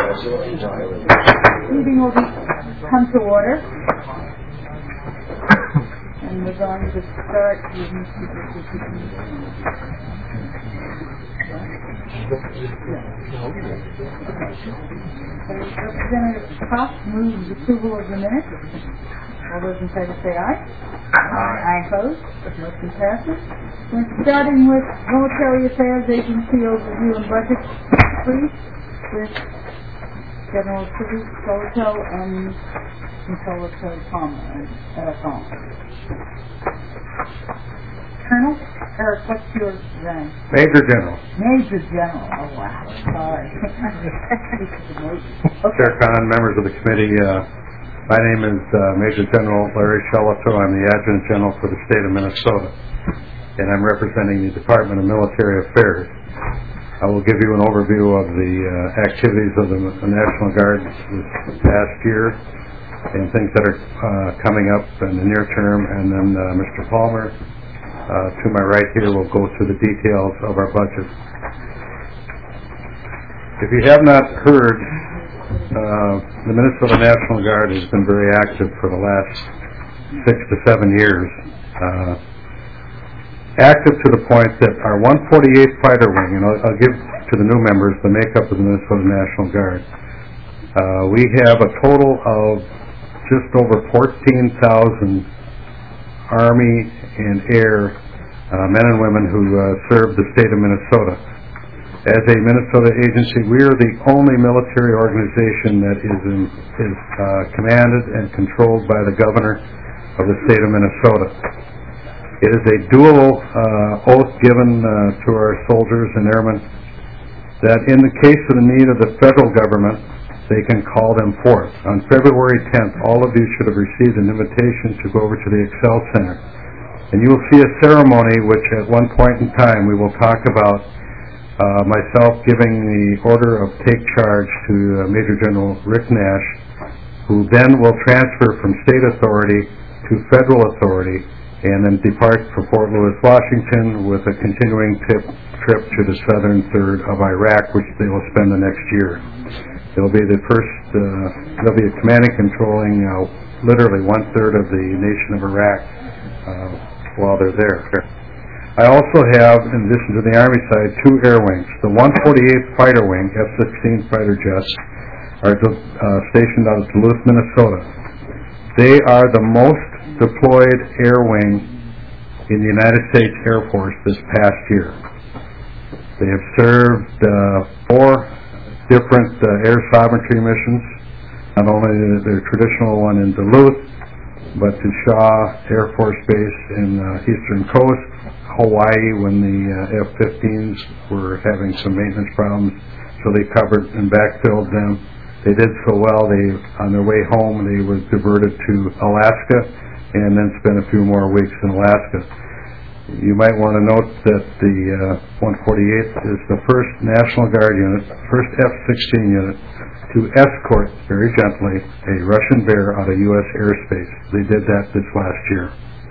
Meeting will come to order. And we're going to start with Representative Cox moves approval of the minutes. All those in favor say aye. Aye. Opposed? Motion passes. We're starting with Military Affairs Agency overview and budget, please, with General City Soloto and Controller Terry Palmer. Colonel? Eric, what's your rank? Major General. Major General. Oh, wow. Sorry. Chair Khan, members of the committee, my name is Major General Larry Soloto. I'm the Adjutant General for the state of Minnesota, and I'm representing the Department of Military Affairs. I will give you an overview of the activities of the National Guard this past year and things that are coming up in the near term, and then Mr. Palmer, to my right here, will go through the details of our budget. If you have not heard, the Minnesota National Guard has been very active for the last 6 to 7 years. Active to the point that our 148th Fighter Wing, and I'll give to the new members the makeup of the Minnesota National Guard. We have a total of just over 14,000 Army and Air men and women who serve the state of Minnesota. As a Minnesota agency, we are the only military organization that is commanded and controlled by the governor of the state of Minnesota. It is a dual oath given to our soldiers and airmen that in the case of the need of the federal government, they can call them forth. On February 10th, all of you should have received an invitation to go over to the Excel Center. And you will see a ceremony which at one point in time we will talk about myself giving the order of take charge to Major General Rick Nash, who then will transfer from state authority to federal authority and then depart for Fort Lewis, Washington with a continuing trip to the southern third of Iraq, which they will spend the next year. They'll be the first, they'll be commanding controlling literally 1/3 of the nation of Iraq while they're there. I also have, in addition to the Army side, 2 air wings. The 148th Fighter Wing, F-16 fighter jets, are stationed out of Duluth, Minnesota. They are the most deployed air wing in the United States Air Force this past year. They have served 4 different air sovereignty missions, not only their traditional one in Duluth, but to Shaw Air Force Base in Eastern Coast, Hawaii, when the F-15s were having some maintenance problems, so they covered and backfilled them. They did so well, on their way home, they were diverted to Alaska and then spent a few more weeks in Alaska. You might want to note that the 148th is the first National Guard unit, first F-16 unit, to escort, very gently, a Russian bear out of U.S. airspace. They did that this last year.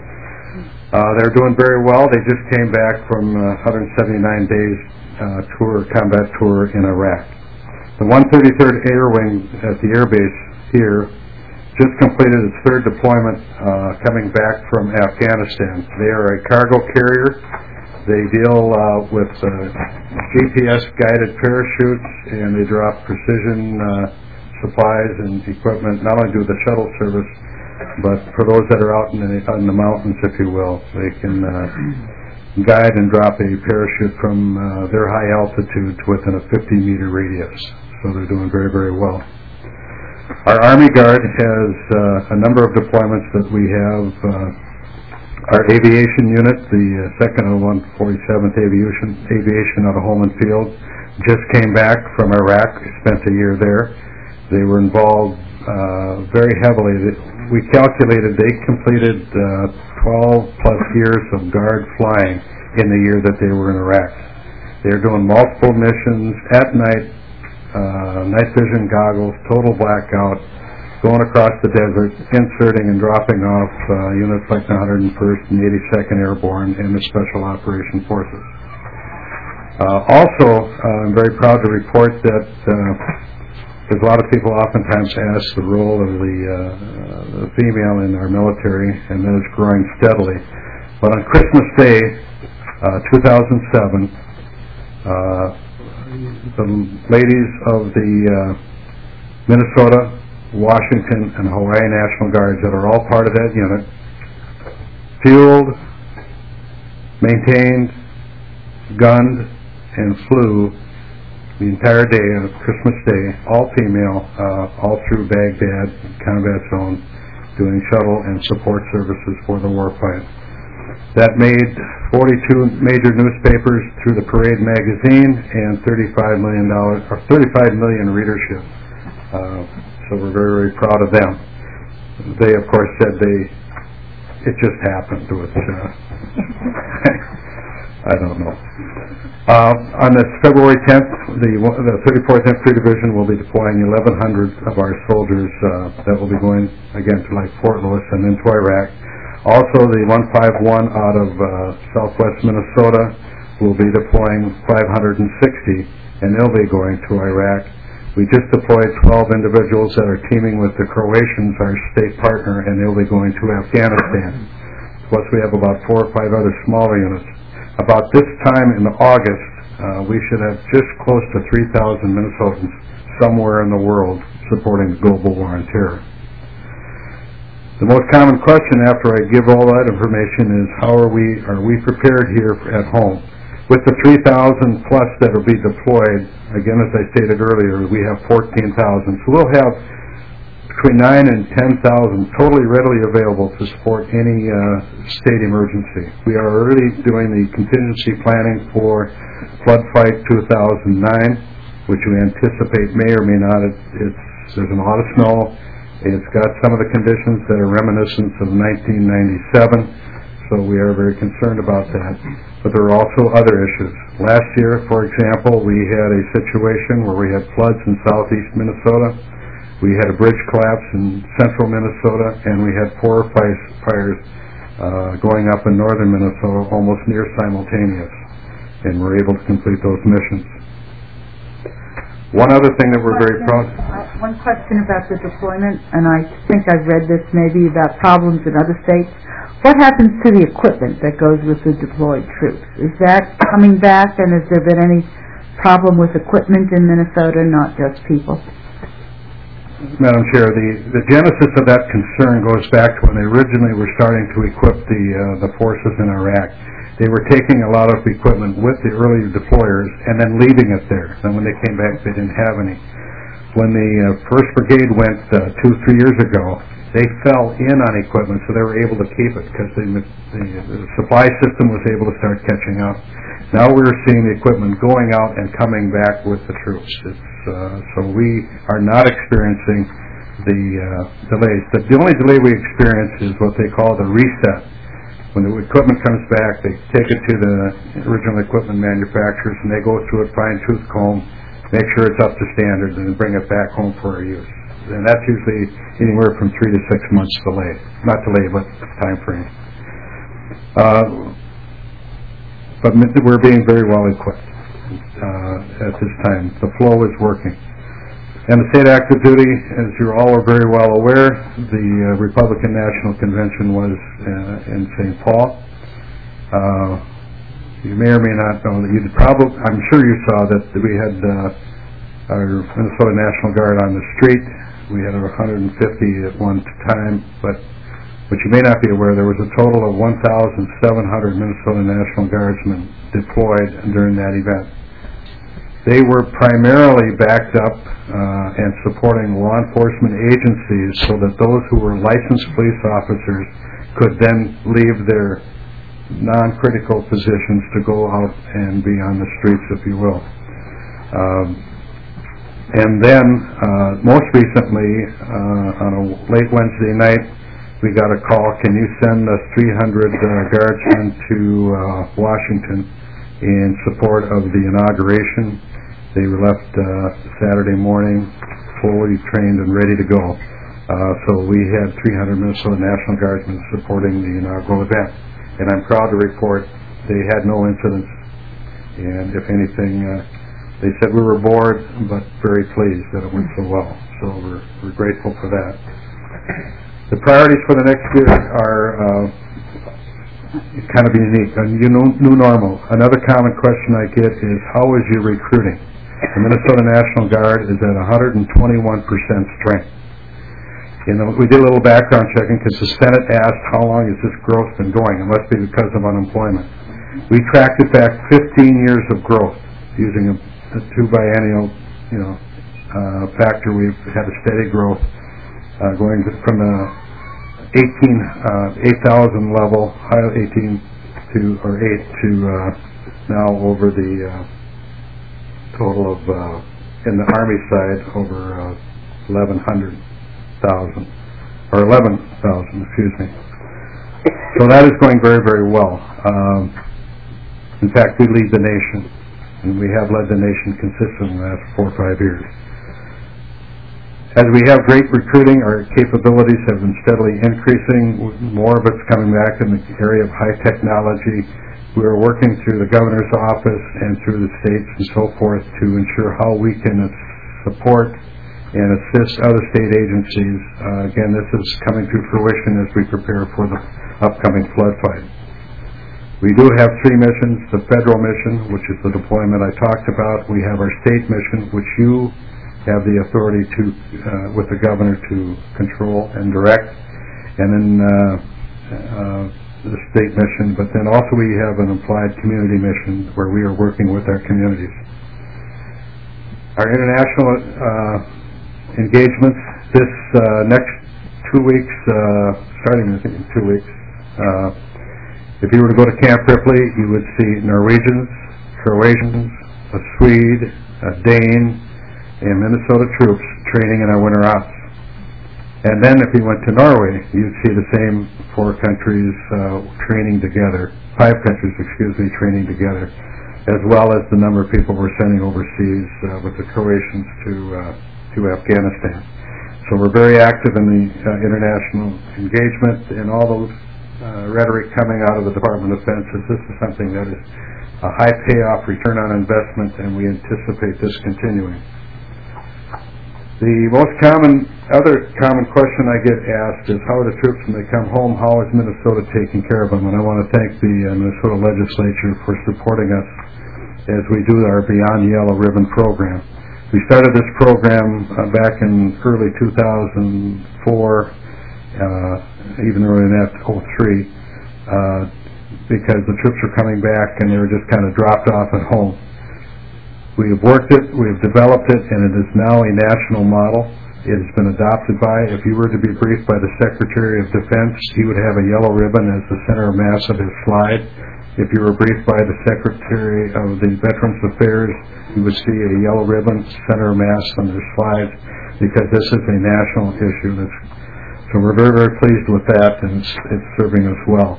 They're doing very well. They just came back from 179 days combat tour in Iraq. The 133rd Air Wing at the Air Base here just completed its 3rd deployment coming back from Afghanistan. They are a cargo carrier. They deal with GPS-guided parachutes, and they drop precision supplies and equipment. Not only do the shuttle service, but for those that are out in the mountains, if you will, they can guide and drop a parachute from their high altitude to within a 50-meter radius. So they're doing very, very well. Our Army Guard has a number of deployments that we have. Our aviation unit, the 2nd of 147th Aviation out of Holman Field, just came back from Iraq, spent a year there. They were involved very heavily. We calculated they completed 12 plus years of Guard flying in the year that they were in Iraq. They're doing multiple missions at night, night vision goggles, total blackout, going across the desert, inserting and dropping off units like the 101st and 82nd Airborne and the Special Operations Forces. Also, I'm very proud to report that because a lot of people oftentimes ask the role of the female in our military, and that is growing steadily. But on Christmas Day, 2007, the ladies of the Minnesota, Washington, and Hawaii National Guards that are all part of that unit fueled, maintained, gunned, and flew the entire day of Christmas Day, all female, all through Baghdad combat zone, doing shuttle and support services for the warfight. That made 42 major newspapers through the Parade magazine and $35 million readership. So we're very, very proud of them. They, of course, said it just happened to us. I don't know. On this February 10th, the 34th Infantry Division will be deploying 1,100 of our soldiers that will be going, again, to like Fort Lewis and into Iraq. Also, the 151 out of southwest Minnesota will be deploying 560, and they'll be going to Iraq. We just deployed 12 individuals that are teaming with the Croatians, our state partner, and they'll be going to Afghanistan. Plus, we have about 4 or 5 other smaller units. About this time in August, we should have just close to 3,000 Minnesotans somewhere in the world supporting the global war on terror. The most common question after I give all that information is, are we prepared here at home? With the 3,000 plus that will be deployed, again, as I stated earlier, we have 14,000. So we'll have between 9,000 and 10,000 totally readily available to support any state emergency. We are already doing the contingency planning for Flood Fight 2009, which we anticipate may or may not. There's a lot of snow. It's got some of the conditions that are reminiscent of 1997, so we are very concerned about that. But there are also other issues. Last year, for example, we had a situation where we had floods in southeast Minnesota. We had a bridge collapse in central Minnesota, and we had 4 fires going up in northern Minnesota almost near simultaneous, and we're able to complete those missions. One other thing that we're very proud of. One question about the deployment, and I think I've read this maybe about problems in other states. What happens to the equipment that goes with the deployed troops? Is that coming back, and has there been any problem with equipment in Minnesota, not just people? Madam Chair, the genesis of that concern goes back to when they originally were starting to equip the forces in Iraq. They were taking a lot of equipment with the early deployers and then leaving it there. And when they came back, they didn't have any. When the 1st Brigade went 2-3 years ago, they fell in on equipment, so they were able to keep it because the supply system was able to start catching up. Now we're seeing the equipment going out and coming back with the troops. So we are not experiencing the delays. The only delay we experience is what they call the reset. When the equipment comes back, they take it to the original equipment manufacturers, and they go through it fine-tooth comb, make sure it's up to standard, and then bring it back home for our use. And that's usually anywhere from 3 to 6 months delay. Not delay, but time frame. But we're being very well equipped at this time. The flow is working. And the state active duty, as you all are very well aware, the Republican National Convention was in St. Paul. You may or may not know that I'm sure you saw that we had our Minnesota National Guard on the street. We had 150 at one time, but what you may not be aware, there was a total of 1,700 Minnesota National Guardsmen deployed during that event. They were primarily backed up and supporting law enforcement agencies so that those who were licensed police officers could then leave their non-critical positions to go out and be on the streets, if you will. And then, most recently, on a late Wednesday night, we got a call, can you send us 300 guardsmen to Washington in support of the inauguration? They were left Saturday morning, fully trained and ready to go. So we had 300 Minnesota National Guardsmen supporting the inaugural event. And I'm proud to report they had no incidents. And if anything, They said we were bored, but very pleased that it went so well. So we're grateful for that. The priorities for the next year are kind of unique. A new normal. Another common question I get is, how is your recruiting? The Minnesota National Guard is at 121% strength. We did a little background checking because the Senate asked how long has this growth been going. It must be because of unemployment. We tracked it back 15 years of growth using a two biennial, factor. We've had a steady growth going from the 8,000 level, high 18 to or 8 to now over the total of in the Army side over 11,000, excuse me. So that is going very, very well. In fact, we lead the nation, and we have led the nation consistently in the last 4 or 5 years. As we have great recruiting, our capabilities have been steadily increasing. More of it's coming back in the area of high technology. We are working through the governor's office and through the states and so forth to ensure how we can support and assist other state agencies. Again, this is coming to fruition as we prepare for the upcoming flood fight. We do have 3 missions: the federal mission, which is the deployment I talked about. We have our state mission, which you have the authority to, with the governor, to control and direct, and then the state mission. But then also we have an applied community mission where we are working with our communities. Our international engagements this next 2 weeks, starting in 2 weeks. If you were to go to Camp Ripley, you would see Norwegians, Croatians, a Swede, a Dane, and Minnesota troops training in our winter ops. And then if you went to Norway, you'd see the same 4 countries training together, 5 countries, training together, as well as the number of people we're sending overseas with the Croatians to Afghanistan. So we're very active in the international engagement, and all those rhetoric coming out of the Department of Defense is this is something that is a high payoff return on investment, and we anticipate this continuing. The most other common question I get asked is, how are the troops when they come home? How is Minnesota taking care of them? And I want to thank the Minnesota legislature for supporting us as we do our Beyond Yellow Ribbon program. We started this program back in early 2004, even earlier than that, 2003, because the troops were coming back and they were just kind of dropped off at home. We have worked it, we have developed it, and it is now a national model. It has been adopted by, if you were to be briefed by the Secretary of Defense, he would have a yellow ribbon as the center of mass of his slide. If you were briefed by the Secretary of the Veterans Affairs, you would see a yellow ribbon, center of mass on their slides, because this is a national issue. So we're very, very pleased with that, and it's serving us well.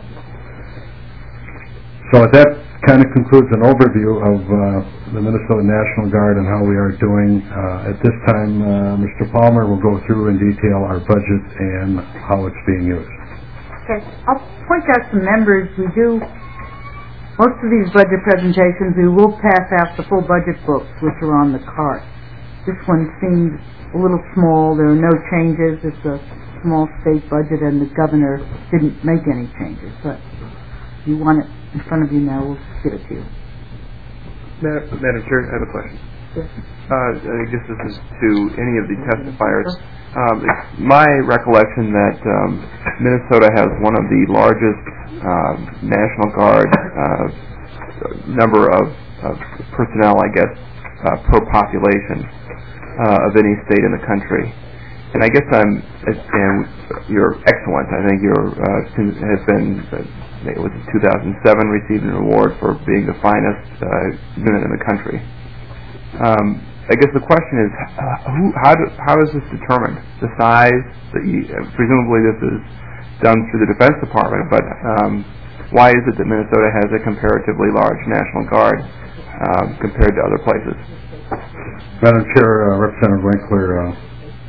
So that kind of concludes an overview of the Minnesota National Guard and how we are doing. At this time, Mr. Palmer will go through in detail our budget and how it's being used. Okay, I'll point out to members, we do, most of these budget presentations, we will pass out the full budget books, which are on the cart. This one seems a little small. There are no changes. It's a small state budget, and the governor didn't make any changes. But if you want it in front of you now, we'll give it to you. Madam Chair, I have a question. Yes. I guess this is to any of the testifiers. It's my recollection that Minnesota has one of the largest National Guard number of personnel, I guess, per population of any state in the country. And I guess and you're excellent. I think has been, it was 2007, received an award for being the finest unit in the country. I guess the question is, how is this determined? The size? Presumably this is done through the Defense Department, but why is it that Minnesota has a comparatively large National Guard compared to other places? Madam Chair, Representative Winkler,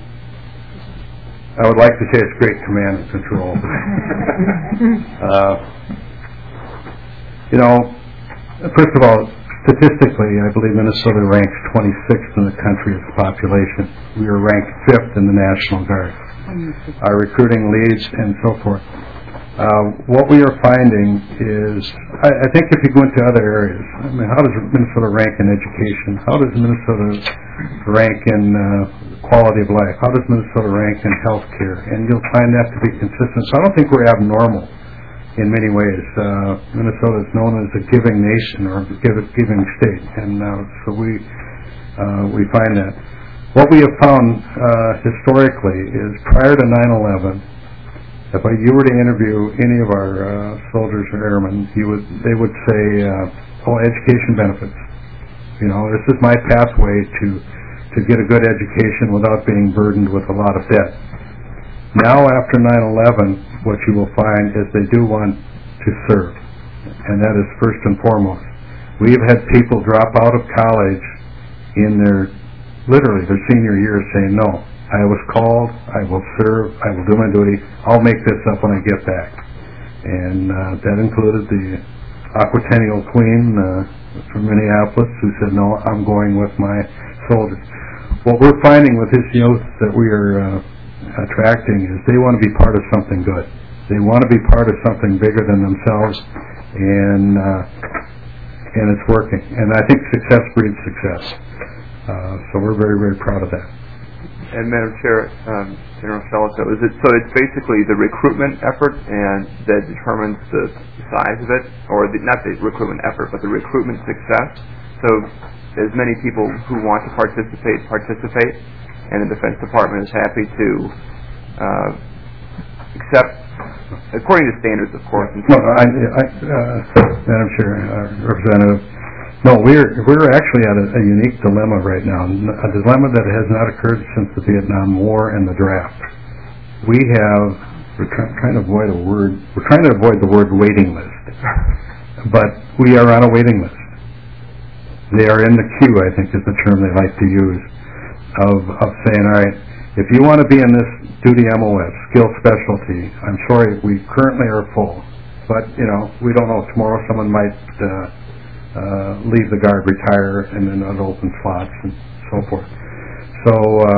I would like to say it's great command and control. First of all, statistically, I believe Minnesota ranks 26th in the country as a population. We are ranked 5th in the National Guard. Our recruiting leads and so forth. What we are finding is, I think if you go into other areas, I mean, how does Minnesota rank in education? How does Minnesota rank in quality of life? How does Minnesota rank in health care? And you'll find that to be consistent. So I don't think we're abnormal in many ways. Minnesota is known as a giving nation or giving state, and so we find that. What we have found historically is prior to 9/11, if you were to interview any of our soldiers or airmen, they would say, education benefits. You know, this is my pathway to get a good education without being burdened with a lot of debt. Now, after 9/11, what you will find is they do want to serve, and that is first and foremost. We've had people drop out of college in their senior year saying, no, I was called, I will serve, I will do my duty, I'll make this up when I get back. And that included the Aquatennial Queen from Minneapolis who said, no, I'm going with my soldiers. What we're finding with this youth that we are attracting is they want to be part of something good. They want to be part of something bigger than themselves, and it's working. And I think success breeds success. So we're very, very proud of that. And Madam Chair, General Selico, it's basically the recruitment effort and that determines the size of it, or not the recruitment effort, but the recruitment success. So as many people who want to participate, and the Defense Department is happy to accept, according to standards, of course. No, Madam Chair, Representative. No, we're actually at a unique dilemma right now, a dilemma that has not occurred since the Vietnam War and the draft. We're trying to avoid the word waiting list, but we are on a waiting list. They are in the queue, I think is the term they like to use, of saying, all right, if you want to be in this duty MOS, skill specialty, I'm sorry, we currently are full, but, we don't know, tomorrow someone might leave the Guard, retire, and then open slots and so forth. So,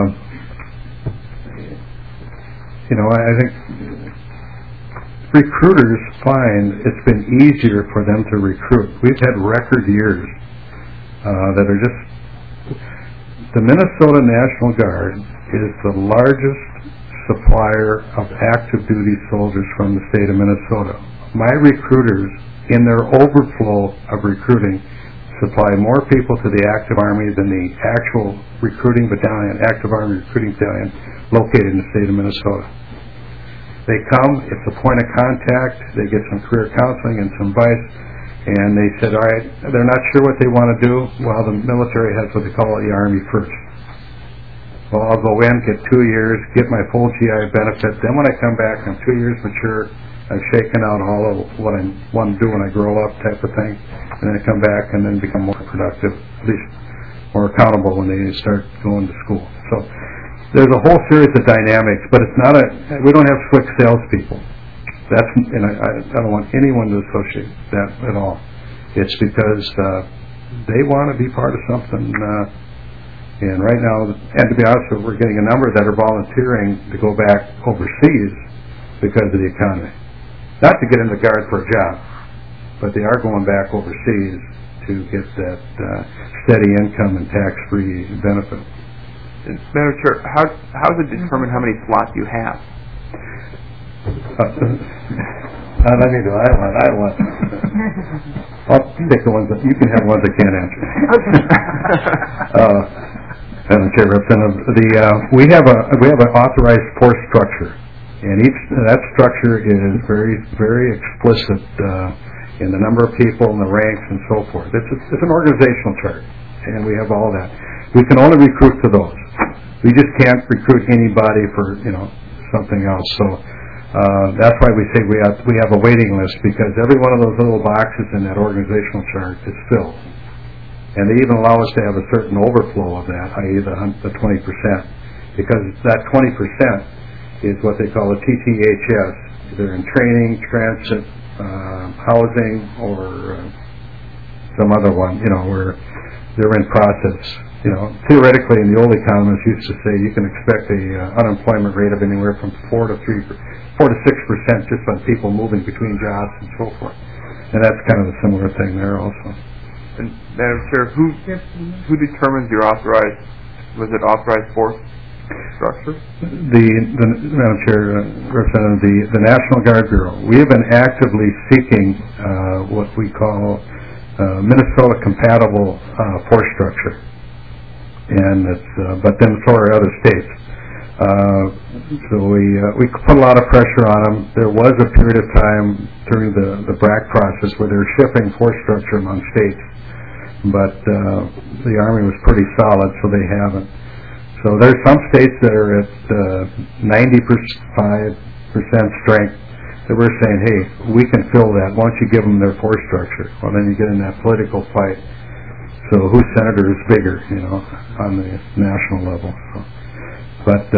I think recruiters find it's been easier for them to recruit. We've had record years that are just... The Minnesota National Guard is the largest supplier of active duty soldiers from the state of Minnesota. My recruiters, in their overflow of recruiting, supply more people to the active Army than the actual recruiting battalion, active Army recruiting battalion, located in the state of Minnesota. They come, it's a point of contact, they get some career counseling and some advice, and they said, all right, they're not sure what they want to do. Well, the military has what they call the Army first. Well, I'll go in, get 2 years, get my full GI benefit, then when I come back, I'm 2 years mature, I've shaken out all of what I want to do when I grow up type of thing, and then I come back and then become more productive, at least more accountable when they start going to school. So there's a whole series of dynamics, but it's not we don't have slick salespeople. And I don't want anyone to associate that at all. It's because they want to be part of something, and right now, and to be honest with you, we're getting a number that are volunteering to go back overseas because of the economy. Not to get in the Guard for a job, but they are going back overseas to get that steady income and tax-free benefit. Madam Chair, how is it determined how many slots you have? Let me do it. I want. I'll pick the ones that you can have ones I can't answer. Madam Chair, Representative, we have an authorized force structure. And that structure is very, very explicit in the number of people and the ranks and so forth. It's an organizational chart, and we have all that. We can only recruit to those. We just can't recruit anybody for something else. So that's why we say we have a waiting list, because every one of those little boxes in that organizational chart is filled, and they even allow us to have a certain overflow of that, i.e. the 20%, because that 20% is what they call a TTHS, either in training, transit, housing, or some other one, where they're in process. Theoretically, in the old economists used to say you can expect a unemployment rate of anywhere from 4 to 6% just on people moving between jobs and so forth. And that's kind of a similar thing there also. And Madam Chair, who determines your authorized force structure? Madam Chair, Representative, the National Guard Bureau. We have been actively seeking what we call Minnesota compatible force structure, and but then so are other states. So we put a lot of pressure on them. There was a period of time during the BRAC process where they were shifting force structure among states, but the Army was pretty solid, so they haven't. So there's some states that are at 95% strength that we're saying, hey, we can fill that. Why don't you give them their force structure? Well, then you get in that political fight. So whose senator is bigger, on the national level. So. But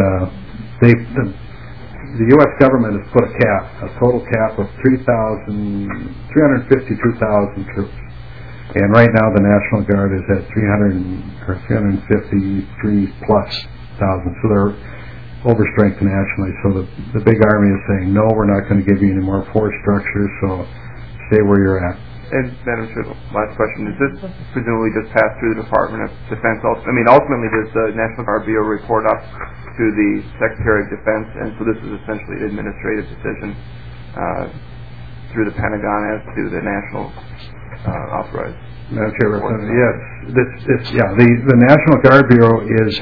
the U.S. government has put a total cap of 352,000 troops. And right now the National Guard is at 353 plus thousand. So they're overstrength nationally. So the big Army is saying, no, we're not going to give you any more force structure, so stay where you're at. And Madam Chair, last question, is this presumably just passed through the Department of Defense? Ultimately does the National Guard Bureau report up to the Secretary of Defense, and so this is essentially an administrative decision through the Pentagon as to the national authorized? Madam Chair, yes. The National Guard Bureau is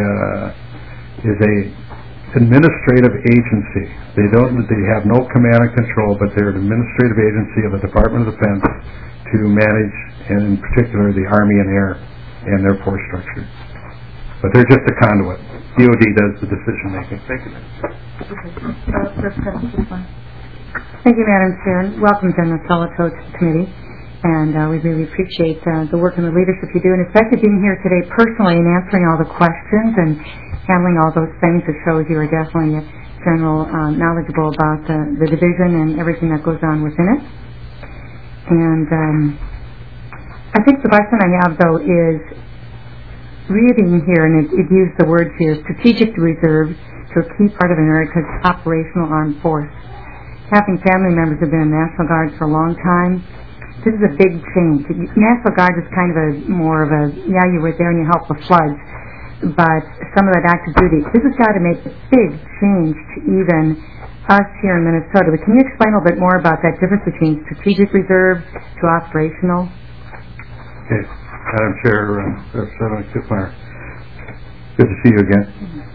a administrative agency. They have no command and control, but they're an administrative agency of the Department of Defense to manage, and in particular, the Army and Air and their force structure. But they're just a conduit. DOD does the decision making. Thank you, Thank you, Madam Chair. Welcome, General Solotow, to the committee. And we really appreciate the work and the leadership you do, and especially being here today personally and answering all the questions and handling all those things. It shows you are definitely general knowledgeable about the division and everything that goes on within it. And I think the question I have, though, is reading here, and it used the words here, strategic reserve to a key part of America's operational armed force. Having family members who have been in the National Guard for a long time, this is a big change. National Guard is kind of more of a, you were there and you helped the floods, but some of that active duty, this has got to make a big change to even us here in Minnesota. But can you explain a little bit more about that difference between strategic reserve to operational? Okay. Madam Chair, Representative Kiffmeyer, good to see you again.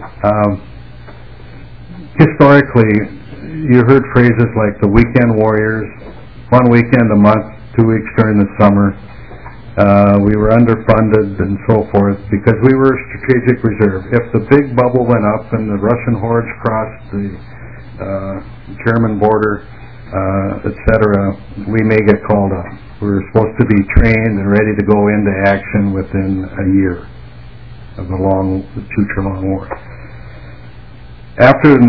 Historically, you heard phrases like the weekend warriors, 1 weekend a month, 2 weeks during the summer. We were underfunded and so forth because we were strategic reserve. If the big bubble went up and the Russian hordes crossed the German border, etc., we may get called up. We were supposed to be trained and ready to go into action within a year of the future long war. After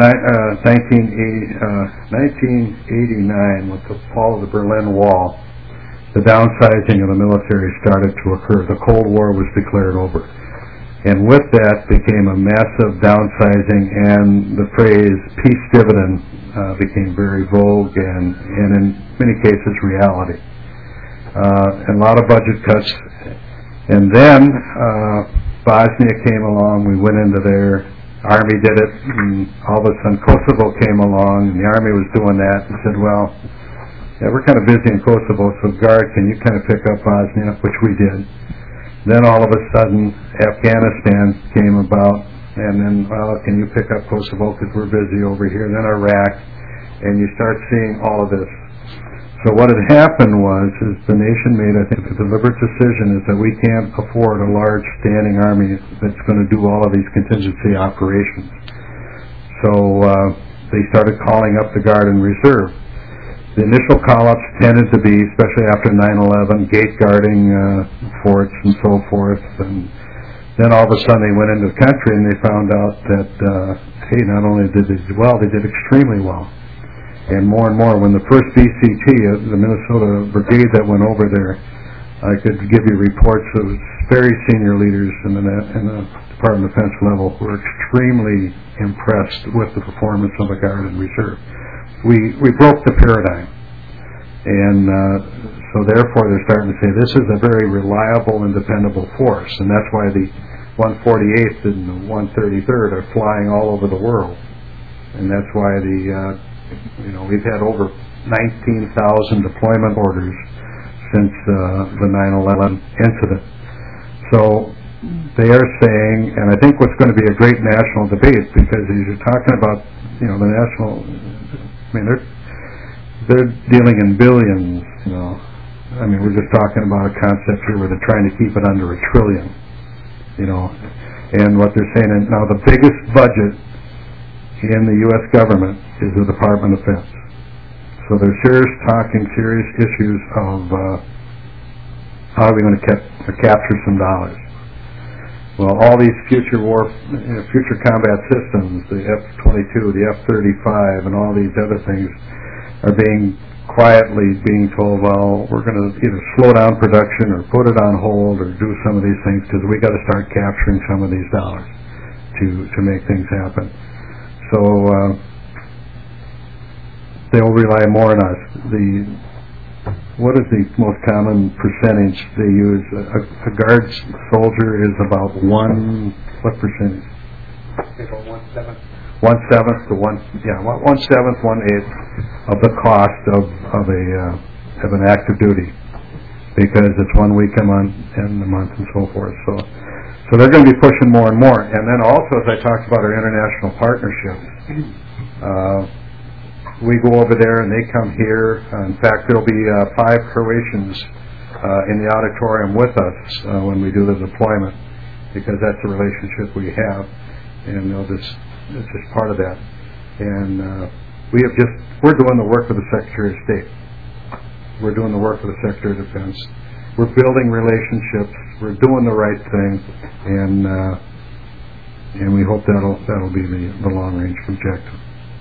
1989, with the fall of the Berlin Wall, the downsizing of the military started to occur. The Cold War was declared over. And with that became a massive downsizing, and the phrase peace dividend became very vogue and in many cases reality. And a lot of budget cuts. And then Bosnia came along, we went into there, Army did it, and all of a sudden Kosovo came along, and the Army was doing that, and said, well, yeah, we're kind of busy in Kosovo, so Guard, can you kind of pick up Bosnia, which we did. Then all of a sudden, Afghanistan came about, and then, well, can you pick up Kosovo because we're busy over here. Then Iraq, and you start seeing all of this. So what had happened is the nation made, I think, a deliberate decision is that we can't afford a large standing army that's going to do all of these contingency operations. So they started calling up the Guard and Reserve. The initial call-ups tended to be, especially after 9/11, gate guarding forts and so forth. And then all of a sudden they went into the country and they found out that, hey, not only did they do well, they did extremely well. And more, when the first BCT, the Minnesota Brigade that went over there, I could give you reports of very senior leaders in the Department of Defense level who are extremely impressed with the performance of the Guard and Reserve. We broke the paradigm, and so therefore they're starting to say this is a very reliable and dependable force, and that's why the 148th and the 133rd are flying all over the world, and that's why we've had over 19,000 deployment orders since the 9/11 incident. So they are saying, and I think what's going to be a great national debate, because as you're talking about, the national, they're dealing in billions, we're just talking about a concept here where they're trying to keep it under $1 trillion, and what they're saying, and now the biggest budget in the U.S. government is the Department of Defense. So they're talking serious issues of how are we going to capture some dollars. Well, all these future combat systems, the F-22, the F-35, and all these other things are quietly being told, well, we're going to either slow down production or put it on hold or do some of these things because we got to start capturing some of these dollars to make things happen. So they'll rely more on us. What is the most common percentage they use? A Guard soldier is about what percentage? 1/7. 1/7 to 1/7, 1/8 of the cost of an active duty, because it's 1 week a month and a month and so forth. So they're going to be pushing more and more. And then also, as I talked about our international partnerships, we go over there and they come here. In fact, there'll be 5 Croatians in the auditorium with us when we do the deployment, because that's the relationship we have, and it's just part of that. And we're doing the work of the Secretary of State. We're doing the work of the Secretary of Defense. We're building relationships. We're doing the right thing, and we hope that'll be the long-range objective.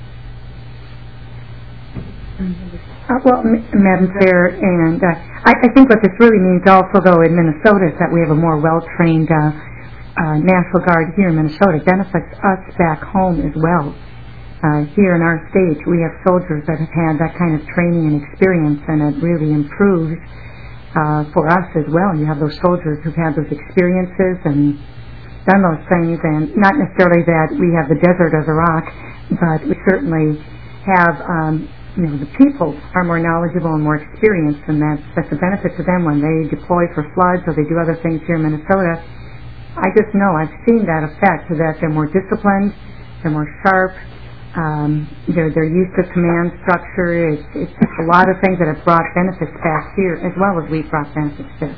Madam Chair, and I think what this really means also, though, in Minnesota is that we have a more well-trained National Guard here in Minnesota. It benefits us back home as well. Here in our state, we have soldiers that have had that kind of training and experience, and it really improves for us as well. You have those soldiers who've had those experiences and done those things, and not necessarily that we have the desert as a rock, but we certainly have the people are more knowledgeable and more experienced, and that's a benefit to them when they deploy for floods or they do other things here in Minnesota. I just know I've seen that effect, that they're more disciplined, they're more sharp, they're used to command structure. It's a lot of things that have brought benefits back here as well as we've brought benefits there.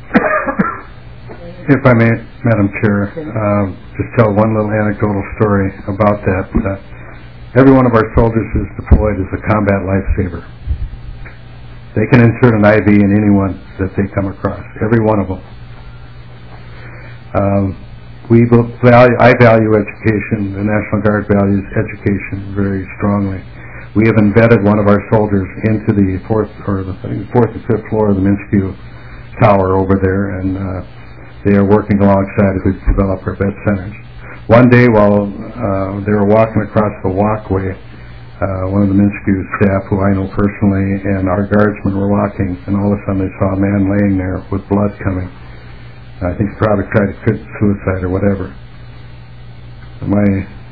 If I may, Madam Chair, just tell one little anecdotal story about that. Every one of our soldiers who's deployed is a combat lifesaver. They can insert an IV in anyone that they come across, every one of them. I value education. The National Guard values education very strongly. We have embedded one of our soldiers into the fourth or fifth floor of the Minsky Tower over there, and they are working alongside as we develop our vet centers. One day while they were walking across the walkway, one of the Minsky staff, who I know personally, and our guardsmen were walking, and all of a sudden they saw a man laying there with blood coming. I think he probably tried to commit suicide or whatever. My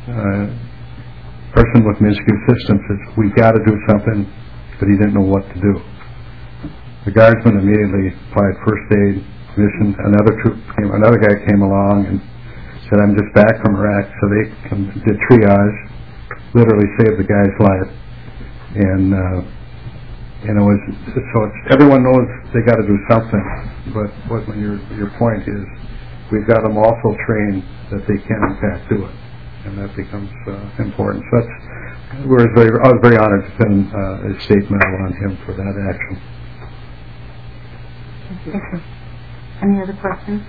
person with Minsky Systems says, we've got to do something, but he didn't know what to do. The guardsman immediately applied first aid, mission. Another guy came along and said, I'm just back from Iraq, so they did triage, literally saved the guy's life, and everyone knows they got to do something, but your point is, we've got them also trained that they can in fact do it, and that becomes important. So I was very honored to pin a state medal on him for that action. Thank you. Any other questions?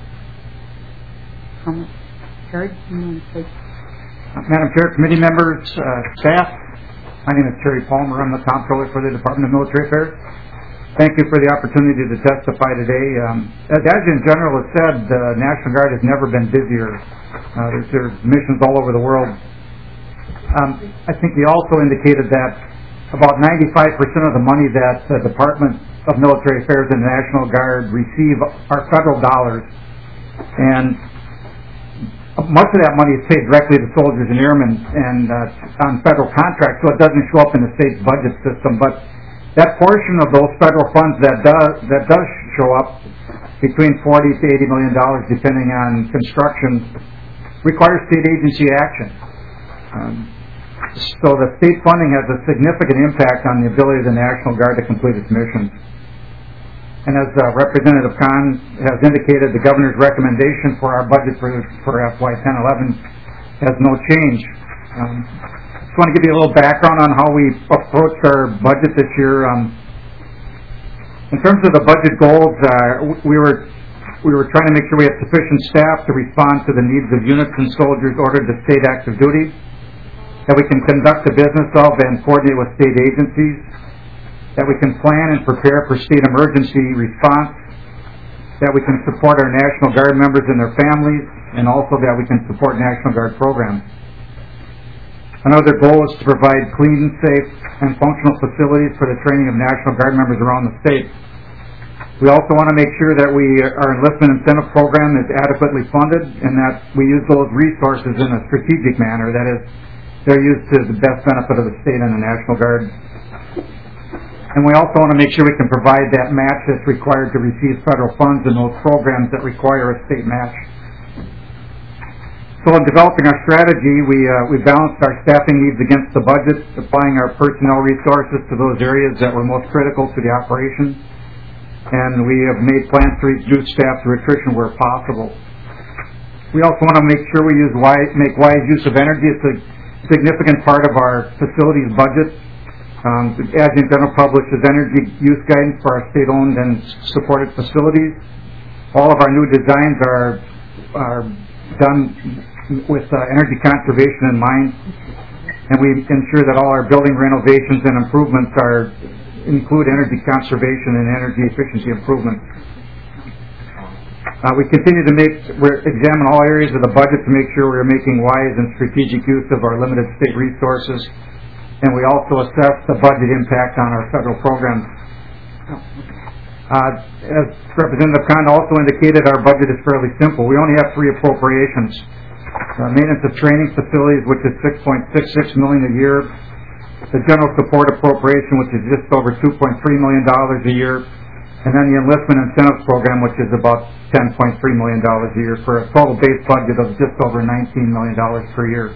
Terry, Madam Chair, committee members, staff, my name is Terry Palmer. I'm the comptroller for the Department of Military Affairs. Thank you for the opportunity to testify today. As Adjutant General has said, the National Guard has never been busier. There's missions all over the world. I think he also indicated that about 95% of the money that the Department of Military Affairs and the National Guard receive are federal dollars. And much of that money is paid directly to soldiers and airmen and on federal contracts, so it doesn't show up in the state's budget system. But that portion of those federal funds that does show up, between $40 to $80 million, depending on construction, requires state agency action. So the state funding has a significant impact on the ability of the National Guard to complete its missions. And as Representative Kahn has indicated, the governor's recommendation for our budget for FY 10-11 has no change. I just want to give you a little background on how we approached our budget this year. In terms of the budget goals, we were trying to make sure we had sufficient staff to respond to the needs of units and soldiers ordered to state active duty, that we can conduct the business of and coordinate with state agencies, that we can plan and prepare for state emergency response, that we can support our National Guard members and their families, and also that we can support National Guard programs. Another goal is to provide clean, safe, and functional facilities for the training of National Guard members around the state. We also want to make sure that our enlistment incentive program is adequately funded and that we use those resources in a strategic manner. That is, they're used to the best benefit of the state and the National Guard. And we also want to make sure we can provide that match that's required to receive federal funds in those programs that require a state match. So in developing our strategy, we balanced our staffing needs against the budget, applying our personnel resources to those areas that were most critical to the operation. And we have made plans to reduce staff through attrition where possible. We also want to make sure we make wise use of energy. It's a significant part of our facilities budget. The Adjutant General publishes energy use guidance for our state-owned and supported facilities. All of our new designs are done with energy conservation in mind, and we ensure that all our building renovations and improvements include energy conservation and energy efficiency improvements. We continue to examine all areas of the budget to make sure we're making wise and strategic use of our limited state resources, and we also assess the budget impact on our federal programs. As Representative Kahn also indicated, our budget is fairly simple. We only have 3 appropriations. Maintenance of training facilities, which is $6.66 million a year. The general support appropriation, which is just over $2.3 million a year. And then the enlistment incentives program, which is about $10.3 million a year, for a total base budget of just over $19 million per year.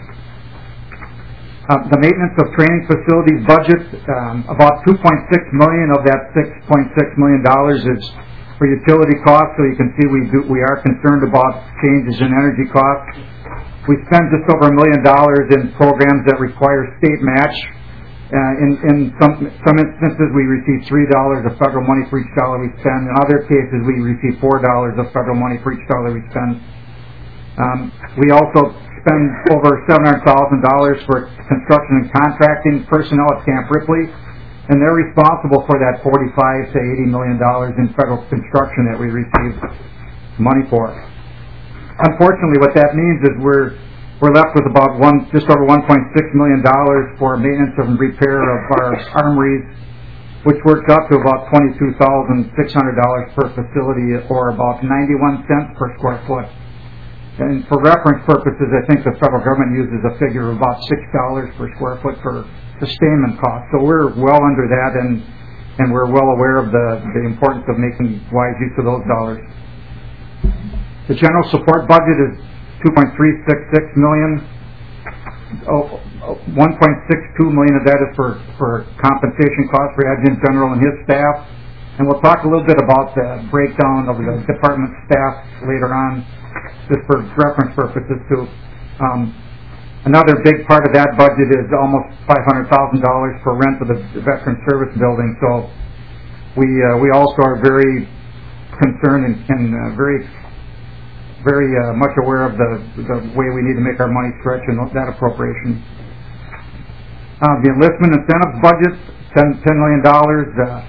The maintenance of training facilities budget, about $2.6 million of that $6.6 million is for utility costs. So you can see we are concerned about changes in energy costs. We spend just over $1 million in programs that require state match. In some instances, we receive $3 of federal money for each dollar we spend. In other cases, we receive $4 of federal money for each dollar we spend. We also spend over $700,000 for construction and contracting personnel at Camp Ripley, and they're responsible for that $45 to $80 million in federal construction that we receive money for. Unfortunately, what that means is we're left with about just over $1.6 million for maintenance and repair of our armories, which works out to about $22,600 per facility, or about 91 cents per square foot. And for reference purposes, I think the federal government uses a figure of about $6 per square foot for sustainment costs. So we're well under that, and we're well aware of the importance of making wise use of those dollars. The general support budget is $2.366 million. $1.62 million of that is for compensation costs for Adjutant General and his staff. And we'll talk a little bit about the breakdown of the department staff later on, just for reference purposes too. Another big part of that budget is almost $500,000 for rent of the Veteran Service Building. So we also are very concerned and very much aware of the way we need to make our money stretch in that appropriation. The enlistment incentives budget, $10 million.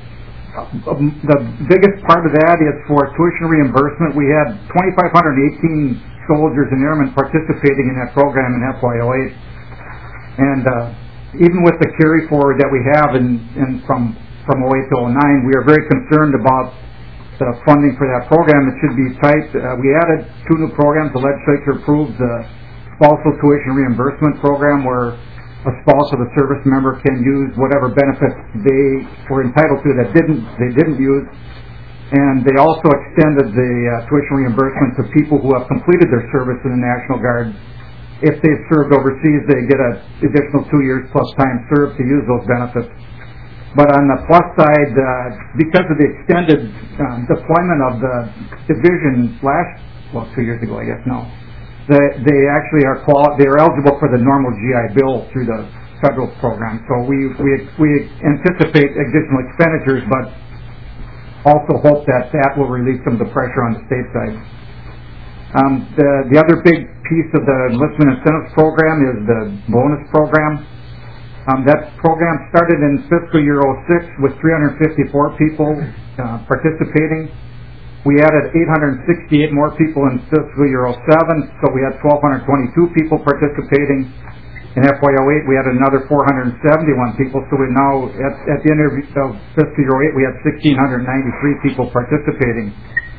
the biggest part of that is for tuition reimbursement. We had 2,518 soldiers and airmen participating in that program in FY08. And even with the carry forward that we have from 08 to 09, we are very concerned about the funding for that program. It should be tight. We added 2 new programs. The legislature approved the spousal tuition reimbursement program, where a spouse of a service member can use whatever benefits they were entitled to that they didn't use. And they also extended the tuition reimbursement to people who have completed their service in the National Guard. If they've served overseas, they get an additional 2 years plus time served to use those benefits. But on the plus side, because of the extended deployment of the division 2 years ago, I guess now, they actually are eligible for the normal GI Bill through the federal program. So we anticipate additional expenditures, but also hope that will relieve some of the pressure on the state side. The other big piece of the enlistment incentives program is the bonus program. That program started in fiscal year 06 with 354 people participating. We added 868 more people in fiscal year 07, so we had 1,222 people participating. In FY08, we had another 471 people, so we're now, at the end of fiscal year 08, we had 1,693 people participating.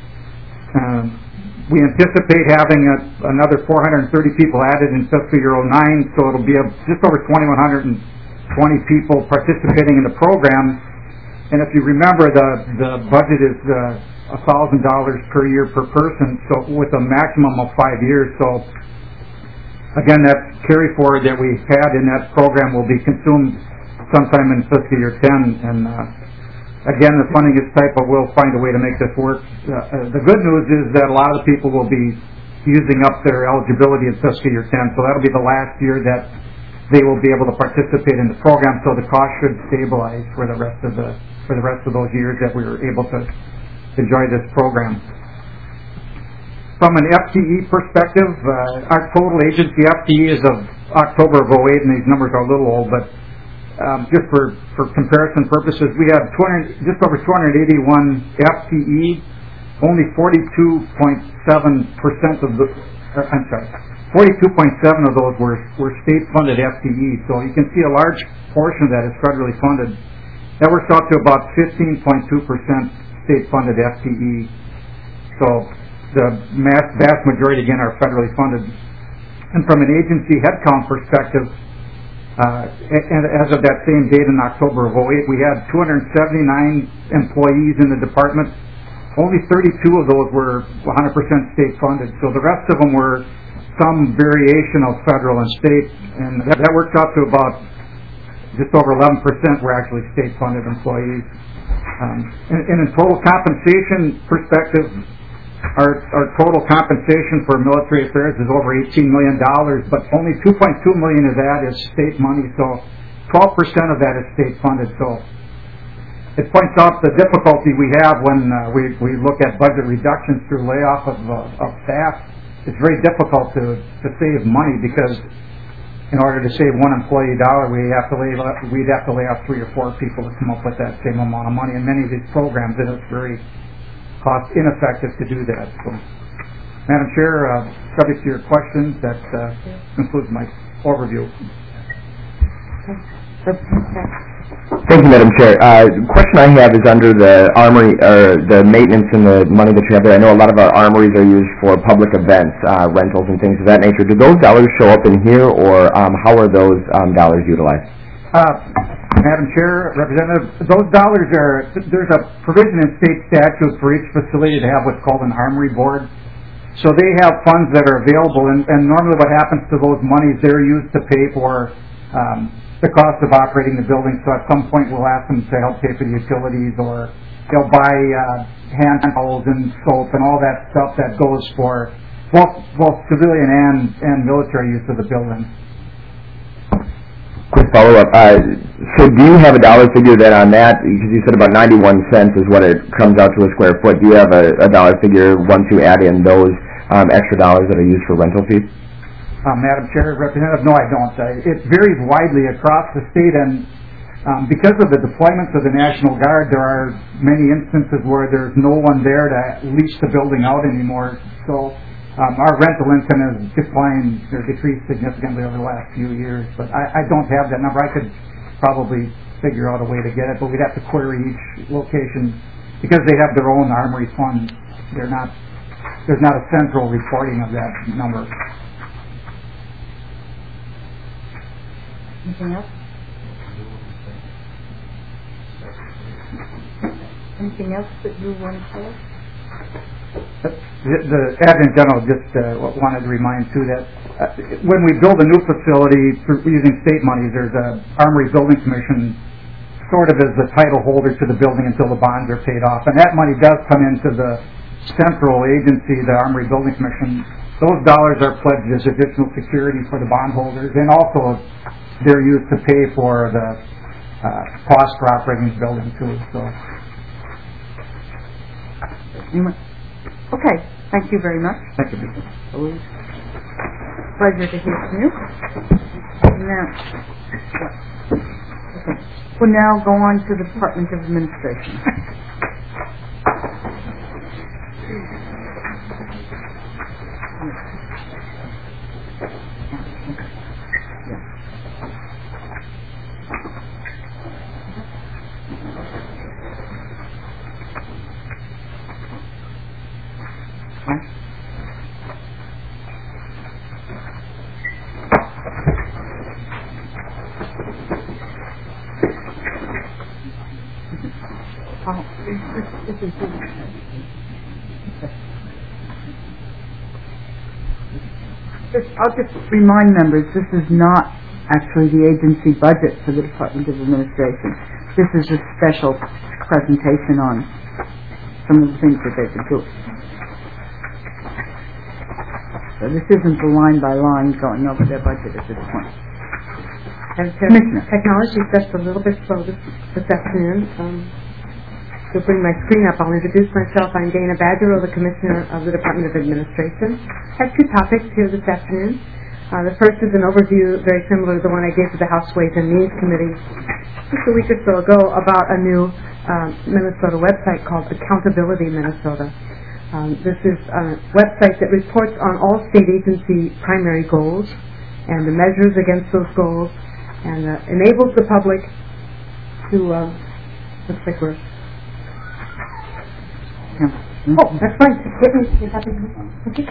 We anticipate having another 430 people added in fiscal year 09, so it'll be just over 2,120 people participating in the program. And if you remember, the budget is $1,000 per year per person, so with a maximum of 5 years. So again, that carry forward that we had in that program will be consumed sometime in fiscal year 10. And again, the funding is tight, but we'll find a way to make this work. The good news is that a lot of the people will be using up their eligibility in fiscal year 10, so that'll be the last year that they will be able to participate in the program. So the cost should stabilize for the rest of those years that we were able to enjoy this program. From an FTE perspective, our total agency FTE is of October of 08, and these numbers are a little old, but just for comparison purposes, we have just over 281 FTE. Only 42.7% of the, 42.7 of those were state-funded FTE. So you can see a large portion of that is federally funded. That works out to about 15.2% state-funded FTE. So the vast majority, again, are federally funded. And from an agency headcount perspective, and as of that same date in October of 08, we had 279 employees in the department. Only 32 of those were 100% state-funded. So the rest of them were some variation of federal and state, and that works out to about just over 11% were actually state-funded employees. In a total compensation perspective, our total compensation for military affairs is over $18 million, but only $2.2 million of that is state money, so 12% of that is state-funded. So it points out the difficulty we have when we look at budget reductions through layoff of staff. It's very difficult to save money, because in order to save one employee dollar, we'd have to lay off 3 or 4 people to come up with that same amount of money. In many of these programs, it is very cost ineffective to do that. So, Madam Chair, subject to your questions, that concludes my overview. Thank you, Madam Chair. The question I have is under the armory, or the maintenance and the money that you have there. I know a lot of our armories are used for public events, rentals and things of that nature. Do those dollars show up in here, or how are those dollars utilized? Madam Chair, Representative, those dollars there's a provision in state statute for each facility to have what's called an armory board. So they have funds that are available, and normally what happens to those monies, they're used to pay for the cost of operating the building. So at some point we'll ask them to help pay for the utilities, or they'll buy hand towels and soap and all that stuff that goes for both civilian and military use of the building. Quick follow-up. So do you have a dollar figure then on that? Because you said about 91 cents is what it comes out to a square foot. Do you have a dollar figure once you add in those extra dollars that are used for rental fees? Madam Chair, Representative, no, I don't. It varies widely across the state, and Because of the deployments of the National Guard, there are many instances where there's no one there to lease the building out anymore. So our rental income has declined or decreased significantly over the last few years. But I don't have that number. I could probably figure out a way to get it, but we'd have to query each location because they have their own armory fund. There's not a central reporting of that number. Anything else? Anything else that you want to say? The admin general just wanted to remind too that when we build a new facility using state money, there's a Armory Building Commission sort of as the title holder to the building until the bonds are paid off, and that money does come into the central agency, the Armory Building Commission. Those dollars are pledged as additional security for the bondholders, and also they're used to pay for the cost for operating the building too. So. Okay, thank you very much. Thank you. Pleasure to hear from you. Now, we'll now go on to the Department of Administration. I'll just remind members, this is not actually the agency budget for the Department of Administration. This is a special presentation on some of the things that they've been doing. So this isn't the line by line going over their budget at this point. Commissioner. Technology is just a little bit slow this afternoon. To bring my screen up, I'll introduce myself. I'm Dana Badgerow, the Commissioner of the Department of Administration. I have two topics here this afternoon. The first is an overview, very similar to the one I gave to the House Ways and Means Committee just a week or so ago, about a new Minnesota website called Accountability Minnesota. This is a website that reports on all state agency primary goals and the measures against those goals, and enables the public to, looks like we're... Oh, that's fine. Okay.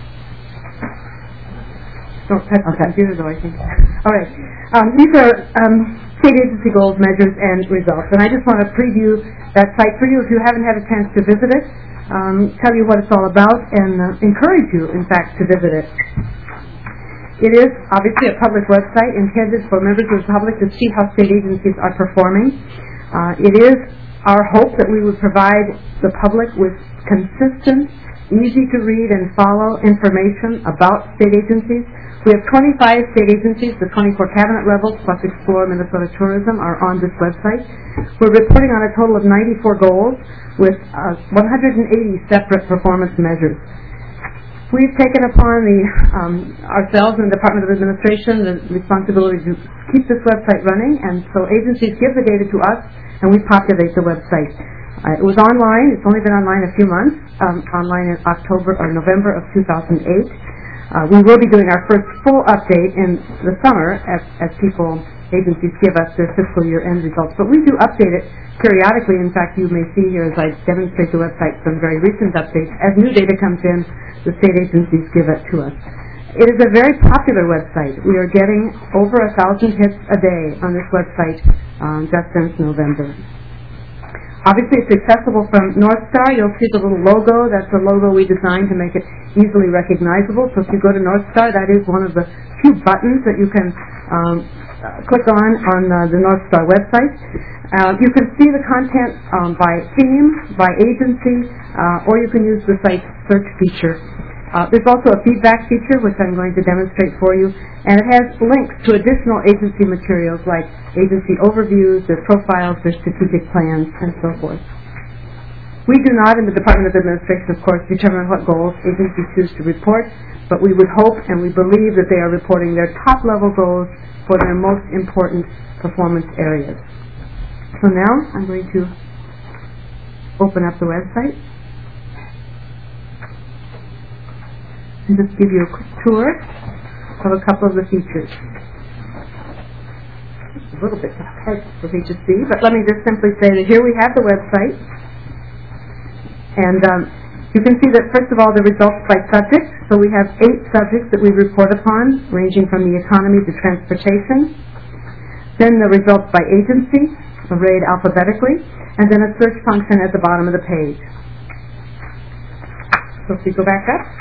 Don't touch the computer, though, I think. All right. These are state agency goals, measures, and results. And I just want to preview that site for you if you haven't had a chance to visit it, tell you what it's all about, and encourage you, in fact, to visit it. It is obviously a public website intended for members of the public to see how state agencies are performing. It is our hope that we would provide the public with consistent, easy to read and follow information about state agencies. We have 25 state agencies, the 24 cabinet levels plus Explore Minnesota Tourism are on this website. We're reporting on a total of 94 goals with 180 separate performance measures. We've taken upon ourselves in the Department of Administration the responsibility to keep this website running, and so agencies give the data to us and we populate the website. It was online. It's only been online a few months, online in October or November of 2008. We will be doing our first full update in the summer as agencies give us their fiscal year end results. But we do update it periodically. In fact, you may see here as I demonstrate the website some very recent updates. As new data comes in, the state agencies give it to us. It is a very popular website. We are getting over 1,000 hits a day on this website just since November. Obviously, it's accessible from North Star. You'll see the little logo. That's a logo we designed to make it easily recognizable. So if you go to North Star, that is one of the few buttons that you can click on the North Star website. You can see the content by theme, by agency, or you can use the site's search feature. There's also a feedback feature, which I'm going to demonstrate for you, and it has links to additional agency materials like agency overviews, their profiles, their strategic plans, and so forth. We do not, in the Department of Administration, of course, determine what goals agencies choose to report, but we would hope and we believe that they are reporting their top-level goals for their most important performance areas. So now I'm going to open up the website and just give you a quick tour of a couple of the features. It's a little bit hard for me to see, but let me just simply say that here we have the website. And you can see that, first of all, the results by subject. So we have 8 subjects that we report upon, ranging from the economy to transportation. Then the results by agency, arrayed alphabetically, and then a search function at the bottom of the page. So if we go back up,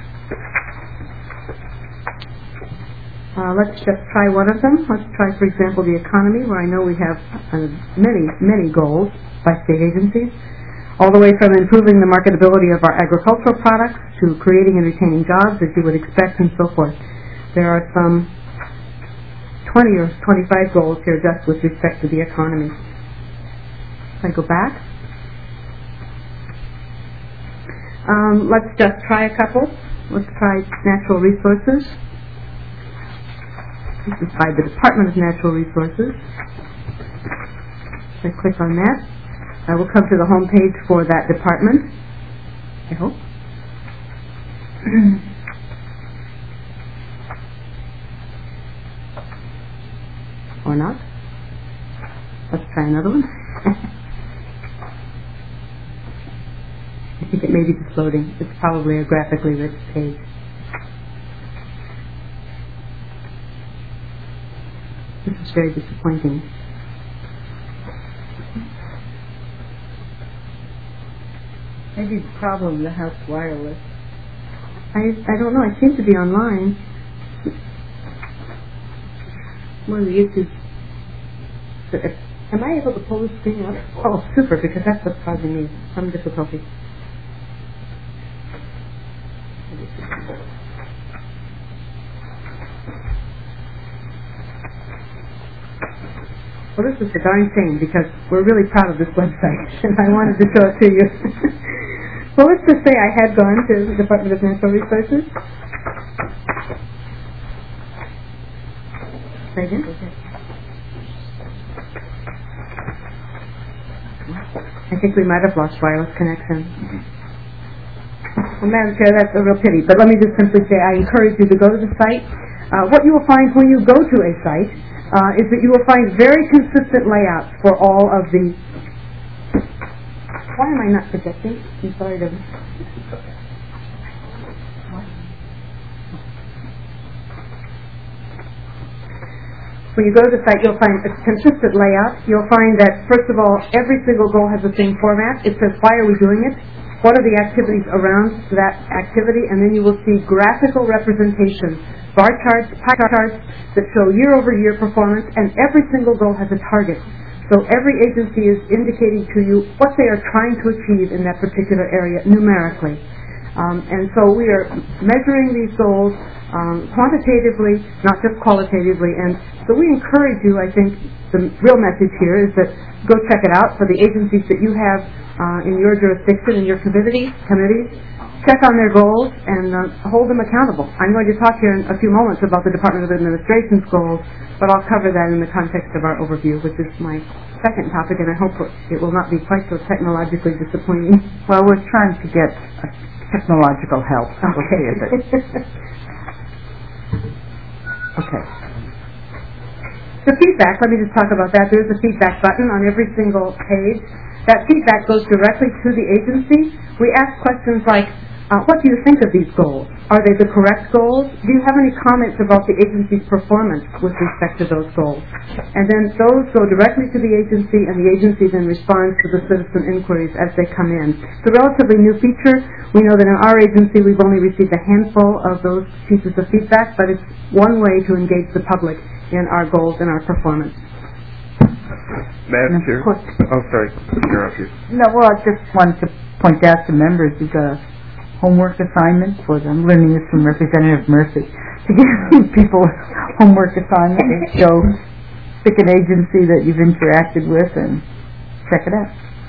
let's just try one of them. Let's try, for example, the economy, where I know we have many goals by state agencies, all the way from improving the marketability of our agricultural products to creating and retaining jobs, as you would expect, and so forth. There are some 20 or 25 goals here just with respect to the economy. If I go back, let's just try a couple. Let's try natural resources. This is by the Department of Natural Resources. If I click on that, I will come to the home page for that department, I hope. Or not. Let's try another one. I think it may be just loading. It's probably a graphically rich page. This is very disappointing. Maybe the problem the house wireless. I don't know. I seem to be online. One of the issues. Am I able to pull the screen up? Oh, super, because that's what's causing me some difficulty. Well, this is a darn shame because we're really proud of this website, and I wanted to show it to you. Well, let's just say I had gone to the Department of Natural Resources. Say again? I think we might have lost wireless connection. Well, Madam Chair, that's a real pity, but let me just simply say I encourage you to go to the site. What you will find when you go to a site is that you will find very consistent layouts for all of the... Why am I not projecting? I'm sorry to... When you go to the site, you'll find a consistent layout. You'll find that, first of all, every single goal has the same format. It says, why are we doing it? What are the activities around that activity? And then you will see graphical representation, bar charts, pie charts that show year-over-year performance, and every single goal has a target. So every agency is indicating to you what they are trying to achieve in that particular area numerically. And so we are measuring these goals quantitatively, not just qualitatively. And so we encourage you, I think, the real message here is that go check it out for the agencies that you have in your jurisdiction, in your committees. Check on their goals and hold them accountable. I'm going to talk here in a few moments about the Department of Administration's goals, but I'll cover that in the context of our overview, which is my second topic, and I hope it will not be quite so technologically disappointing. Well, we're trying to get technological help. Okay. Okay. The feedback, let me just talk about that. There's a feedback button on every single page. That feedback goes directly to the agency. We ask questions like, what do you think of these goals? Are they the correct goals? Do you have any comments about the agency's performance with respect to those goals? And then those go directly to the agency, and the agency then responds to the citizen inquiries as they come in. It's a relatively new feature. We know that in our agency we've only received a handful of those pieces of feedback, but it's one way to engage the public in our goals and our performance. Madam Chair? Oh, sorry. Interrupt you. No, well, I just wanted to point out to members you've got a homework assignment for them. I'm learning this from Representative Murphy. To give people homework assignment and pick an agency that you've interacted with and check it out.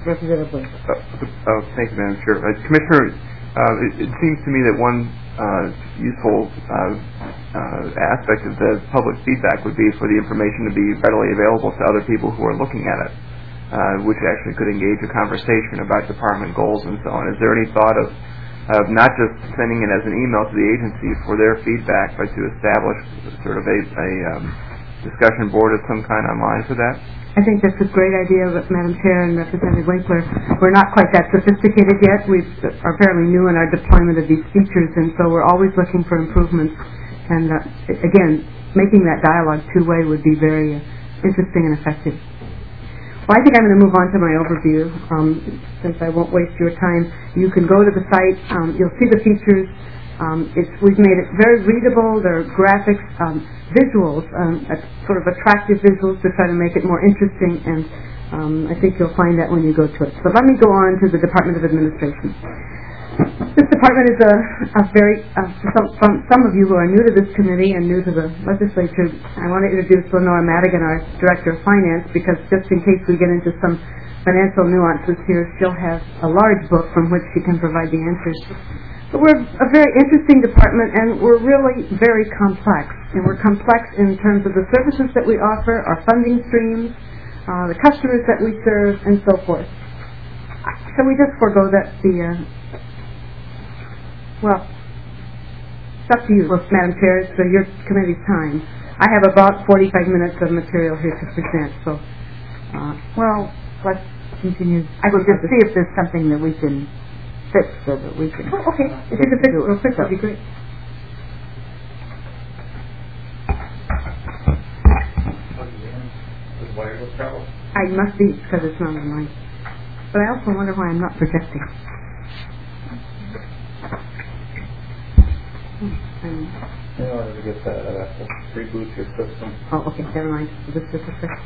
Representative Blake. Thank you, Madam Chair. Commissioner, it seems to me that one useful aspect of the public feedback would be for the information to be readily available to other people who are looking at it, which actually could engage a conversation about department goals and so on. Is there any thought of not just sending it as an email to the agency for their feedback, but to establish sort of a discussion board of some kind online for that? I think that's a great idea, Madam Chair and Representative Winkler. We're not quite that sophisticated yet. We are fairly new in our deployment of these features, and so we're always looking for improvements. And again, making that dialogue two-way would be very interesting and effective. Well, I think I'm going to move on to my overview. Since I won't waste your time, you can go to the site. You'll see the features. We've made it very readable. There are graphics, visuals, sort of attractive visuals to try to make it more interesting, and I think you'll find that when you go to it. So let me go on to the Department of Administration. This department is a very, some of you who are new to this committee and new to the legislature, I want to introduce Lenora Madigan, our Director of Finance, because just in case we get into some financial nuances here, she'll have a large book from which she can provide the answers. But we're a very interesting department, and we're really very complex. And we're complex in terms of the services that we offer, our funding streams, the customers that we serve, and so forth. So we just forego that well, it's up to you, Madam Chair. It's your committee's time. I have about 45 minutes of material here to present, so... Well, let's continue. I will just see if there's something that we can fix so that we can... Oh, okay. If you can fix it real quick, that would be great. I must be, because it's not online. But I also wonder why I'm not projecting. In order to get that, I'd have to reboot your system. Oh, okay, never mind. This is a sec.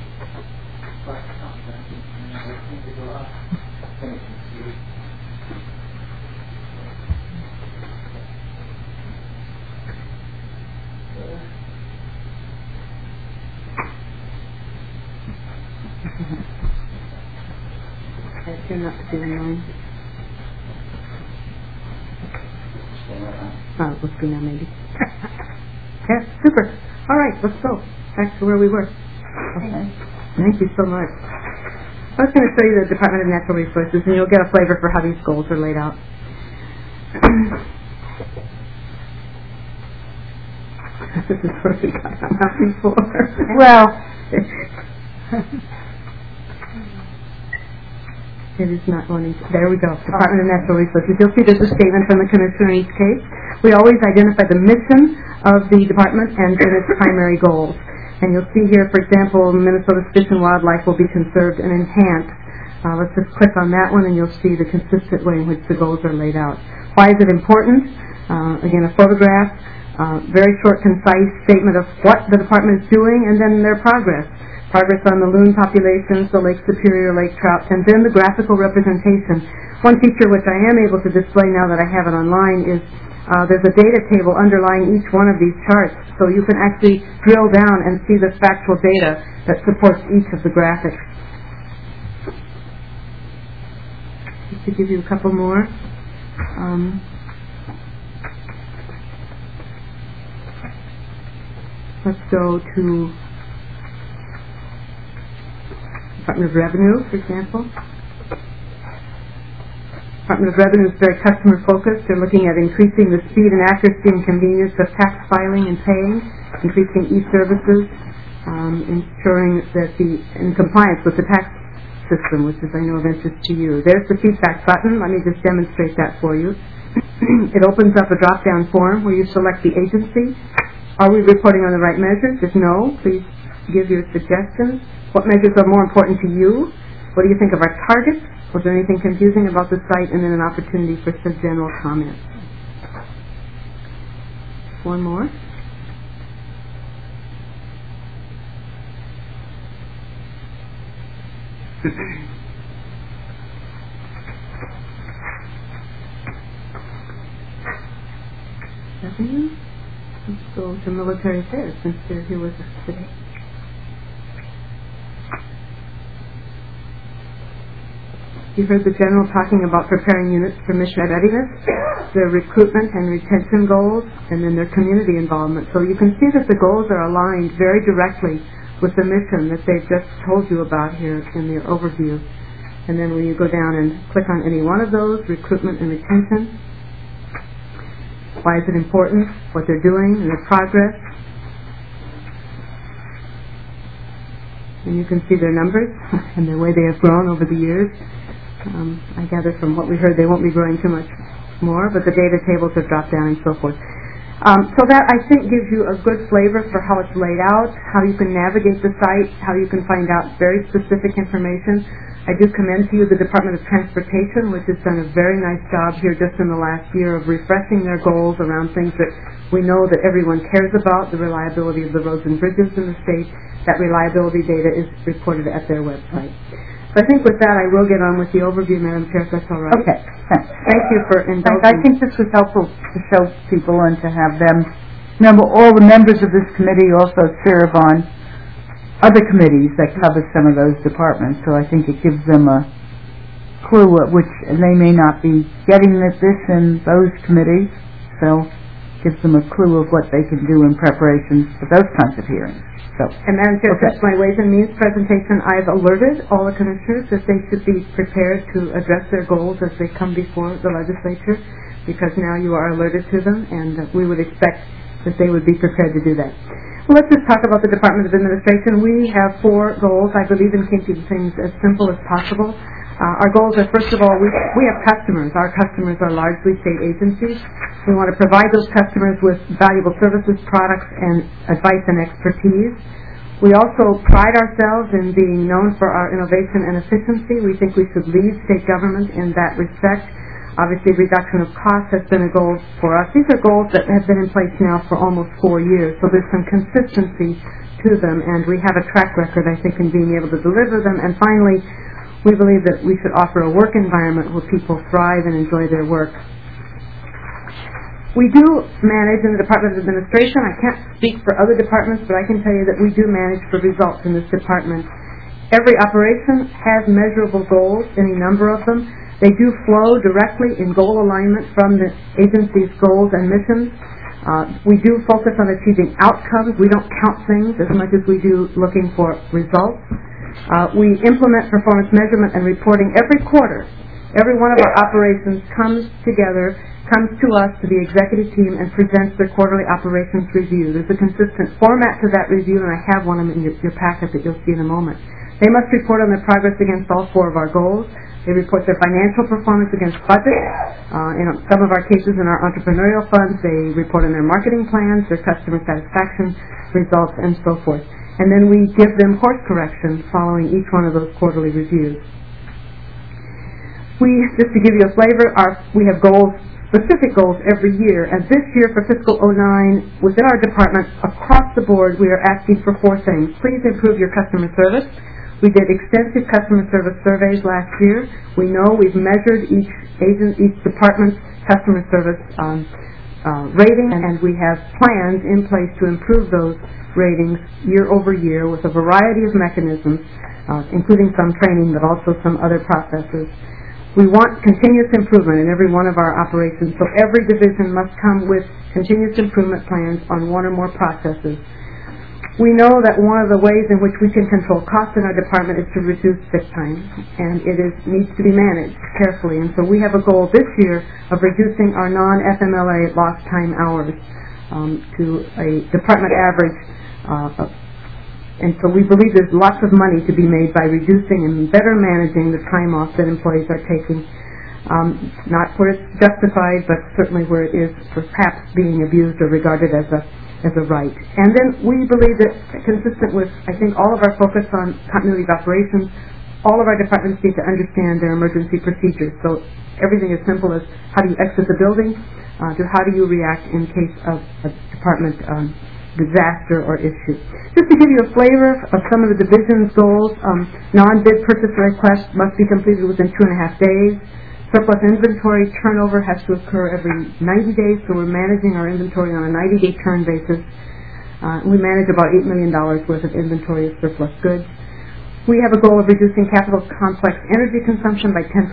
I turn up to online. Let's see now, maybe. Yeah, super. All right, let's go. Back to where we were. Okay. Thank you so much. I was going to show you the Department of Natural Resources, and you'll get a flavor for how these goals are laid out. This is where we got hung out before. Well... It is not wanting to. There we go. Department of Natural Resources. You'll see there's a statement from the Commissioner in each case. We always identify the mission of the department and its primary goals. And you'll see here, for example, Minnesota's fish and wildlife will be conserved and enhanced. Let's just click on that one and you'll see the consistent way in which the goals are laid out. Why is it important? Again, a photograph, very short, concise statement of what the department is doing and then their progress. Progress on the loon populations, the Lake Superior lake trout, and then the graphical representation. One feature which I am able to display now that I have it online is there's a data table underlying each one of these charts, so you can actually drill down and see the factual data that supports each of the graphics. Just to give you a couple more. Let's go to Department of Revenue, for example. Department of Revenue is very customer-focused. They're looking at increasing the speed and accuracy and convenience of tax filing and paying, increasing e-services, ensuring that in compliance with the tax system, which is, I know, of interest to you. There's the feedback button. Let me just demonstrate that for you. It opens up a drop-down form where you select the agency. Are we reporting on the right measures? If no, please give your suggestions. What measures are more important to you? What do you think of our targets? Was there anything confusing about the site? And then an opportunity for some general comments. One more. Revenue? Let's go to military affairs since they're here with us today. You heard the General talking about preparing units for mission readiness, their recruitment and retention goals, and then their community involvement. So you can see that the goals are aligned very directly with the mission that they've just told you about here in their overview. And then when you go down and click on any one of those, recruitment and retention, why is it important, what they're doing, and their progress. And you can see their numbers and the way they have grown over the years. I gather from what we heard they won't be growing too much more, but the data tables have dropped down and so forth. So that, I think, gives you a good flavor for how it's laid out, how you can navigate the site, how you can find out very specific information. I do commend to you the Department of Transportation, which has done a very nice job here just in the last year of refreshing their goals around things that we know that everyone cares about, the reliability of the roads and bridges in the state. That reliability data is reported at their website. So I think with that, I will get on with the overview, Madam Chair, if that's all right. Okay, thanks. Thank you for indulging. I think this was helpful to show people and to have them. Remember, all the members of this committee also serve on other committees that cover some of those departments, so I think it gives them a clue at which, and they may not be getting this in those committees, so it gives them a clue of what they can do in preparation for those kinds of hearings. So, and Madam Chair, since my Ways and Means presentation, I've alerted all the commissioners that they should be prepared to address their goals as they come before the legislature, because now you are alerted to them, and we would expect that they would be prepared to do that. Well, let's just talk about the Department of Administration. We have 4 goals. I believe in keeping things as simple as possible. Our goals are, first of all, we have customers. Our customers are largely state agencies. We want to provide those customers with valuable services, products, and advice and expertise. We also pride ourselves in being known for our innovation and efficiency. We think we should lead state government in that respect. Obviously, reduction of costs has been a goal for us. These are goals that have been in place now for almost 4 years, so there's some consistency to them, and we have a track record, I think, in being able to deliver them. And finally, we believe that we should offer a work environment where people thrive and enjoy their work. We do manage in the Department of Administration. I can't speak for other departments, but I can tell you that we do manage for results in this department. Every operation has measurable goals, any number of them. They do flow directly in goal alignment from the agency's goals and missions. We do focus on achieving outcomes. We don't count things as much as we do looking for results. We implement performance measurement and reporting every quarter. Every one of our operations comes to us, to the executive team, and presents their quarterly operations review. There's a consistent format to that review, and I have one in your packet that you'll see in a moment. They must report on their progress against all 4 of our goals. They report their financial performance against budget. In some of our cases in our entrepreneurial funds, they report on their marketing plans, their customer satisfaction results, and so forth. And then we give them course correction following each one of those quarterly reviews. Just to give you a flavor, we have goals, specific goals every year, and this year for fiscal 09, within our department, across the board, we are asking for 4 things. Please improve your customer service. We did extensive customer service surveys last year. We know we've measured each department's customer service rating, and we have plans in place to improve those ratings year over year with a variety of mechanisms, including some training, but also some other processes. We want continuous improvement in every one of our operations, so every division must come with continuous improvement plans on one or more processes. We know that one of the ways in which we can control costs in our department is to reduce sick time, and it needs to be managed carefully. And so we have a goal this year of reducing our non-FMLA lost time hours to a department average. And so we believe there's lots of money to be made by reducing and better managing the time off that employees are taking. Not where it's justified, but certainly where it is perhaps being abused or regarded as a right. And then we believe that, consistent with, I think, all of our focus on continuity of operations, all of our departments need to understand their emergency procedures. So everything as simple as how do you exit the building to how do you react in case of a department disaster or issue. Just to give you a flavor of some of the division's goals, non-bid purchase requests must be completed within 2.5 days. Surplus inventory turnover has to occur every 90 days, so we're managing our inventory on a 90-day turn basis. We manage about $8 million worth of inventory of surplus goods. We have a goal of reducing capital complex energy consumption by 10%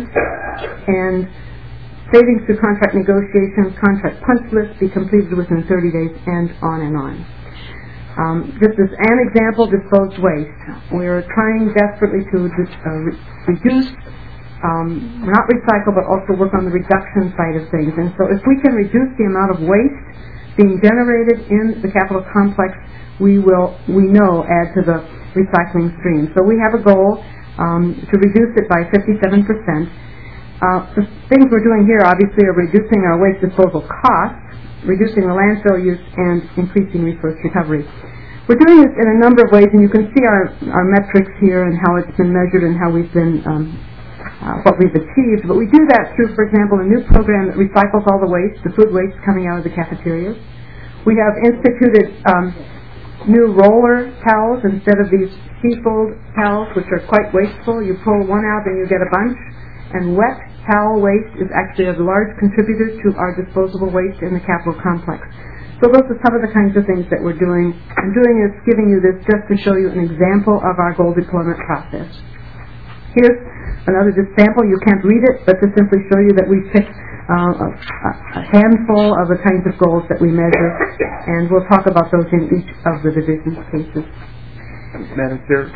and savings through contract negotiations, contract punch lists be completed within 30 days, and on and on. Just as an example, disposed waste. We're trying desperately to reduce, not recycle, but also work on the reduction side of things. And so if we can reduce the amount of waste being generated in the capital complex, we know, add to the recycling stream. So we have a goal to reduce it by 57%. The things we're doing here obviously are reducing our waste disposal costs, reducing the landfill use, and increasing resource recovery. We're doing this in a number of ways, and you can see our metrics here and how it's been measured and how we've been what we've achieved. But we do that through, for example, a new program that recycles all the waste, the food waste coming out of the cafeterias. We have instituted new roller towels instead of these sheafold towels, which are quite wasteful. You pull one out and you get a bunch. And wet towel waste is actually a large contributor to our disposable waste in the capital complex. So those are some of the kinds of things that we're doing. I'm doing is giving you this just to show you an example of our goal deployment process. Here's another sample. You can't read it, but to simply show you that we picked a handful of the kinds of goals that we measure, and we'll talk about those in each of the division's cases. Madam Chair,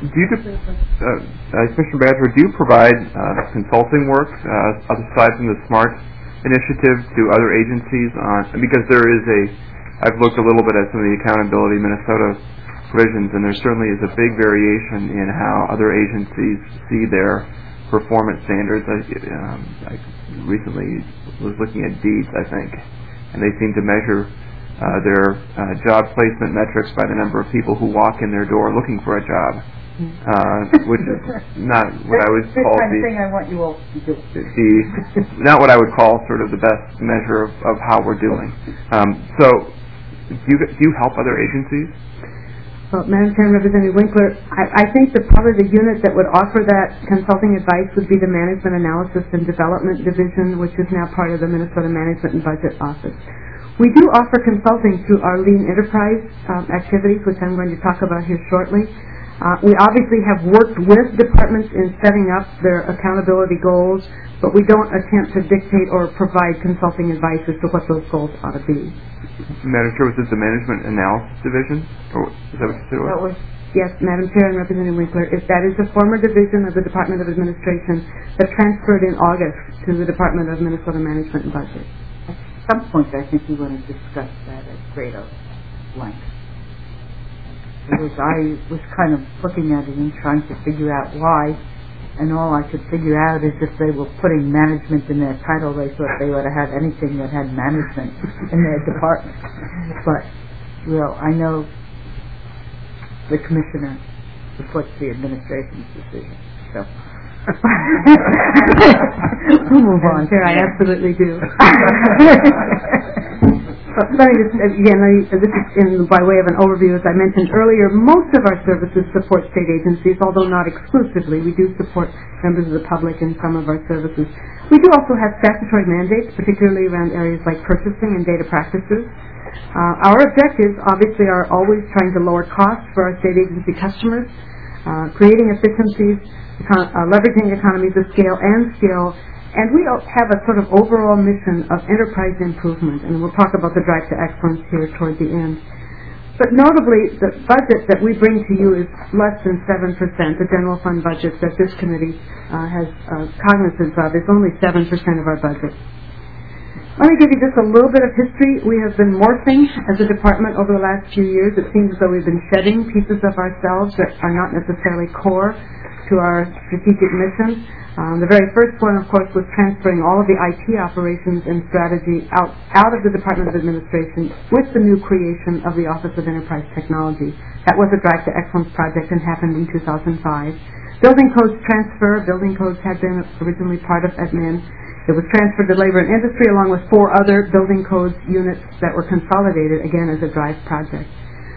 Commissioner Badger, do you provide consulting work aside from the SMART initiative to other agencies? Because I've looked a little bit at some of the Accountability Minnesota provisions, and there certainly is a big variation in how other agencies see their performance standards. I recently was looking at DEEDS, I think, and they seem to measure their job placement metrics by the number of people who walk in their door looking for a job, which is not what I would call not what I would call sort of the best measure of how we're doing. So, do you help other agencies? Well, Madam Chair and Representative Winkler, I think that probably the unit that would offer that consulting advice would be the Management Analysis and Development Division, which is now part of the Minnesota Management and Budget Office. We do offer consulting through our Lean Enterprise activities, which I'm going to talk about here shortly. We obviously have worked with departments in setting up their accountability goals, but we don't attempt to dictate or provide consulting advice as to what those goals ought to be. Madam Chair, was this the Management Analysis Division? Or is that what you said it was? Yes, Madam Chair and Representative Winkler, that is a former division of the Department of Administration that transferred in August to the Department of Minnesota Management and Budget. At some point, I think we want to discuss that at greater length. Because I was kind of looking at it and trying to figure out why, and all I could figure out is if they were putting management in their title, they thought they ought to have anything that had management in their department. But, I know the commissioner supports the administration's decision, so... We'll move on. Sure, I absolutely do. Let me just, again, this is by way of an overview. As I mentioned earlier, most of our services support state agencies, although not exclusively. We do support members of the public in some of our services. We do also have statutory mandates, particularly around areas like purchasing and data practices. Our objectives, obviously, are always trying to lower costs for our state agency customers, creating efficiencies, leveraging economies of scale and skill, and we have a sort of overall mission of enterprise improvement, and we'll talk about the drive to excellence here toward the end. But notably, the budget that we bring to you is less than 7%. The general fund budget that this committee has cognizance of is only 7% of our budget. Let me give you just a little bit of history. We have been morphing as a department over the last few years. It seems as though we've been shedding pieces of ourselves that are not necessarily core to our strategic mission. The very first one, of course, was transferring all of the IT operations and strategy out of the Department of Administration with the new creation of the Office of Enterprise Technology. That was a Drive to Excellence project and happened in 2005. Building codes transfer. Building codes had been originally part of admin. It was transferred to Labor and Industry along with 4 other building codes units that were consolidated, again, as a DRIVE project.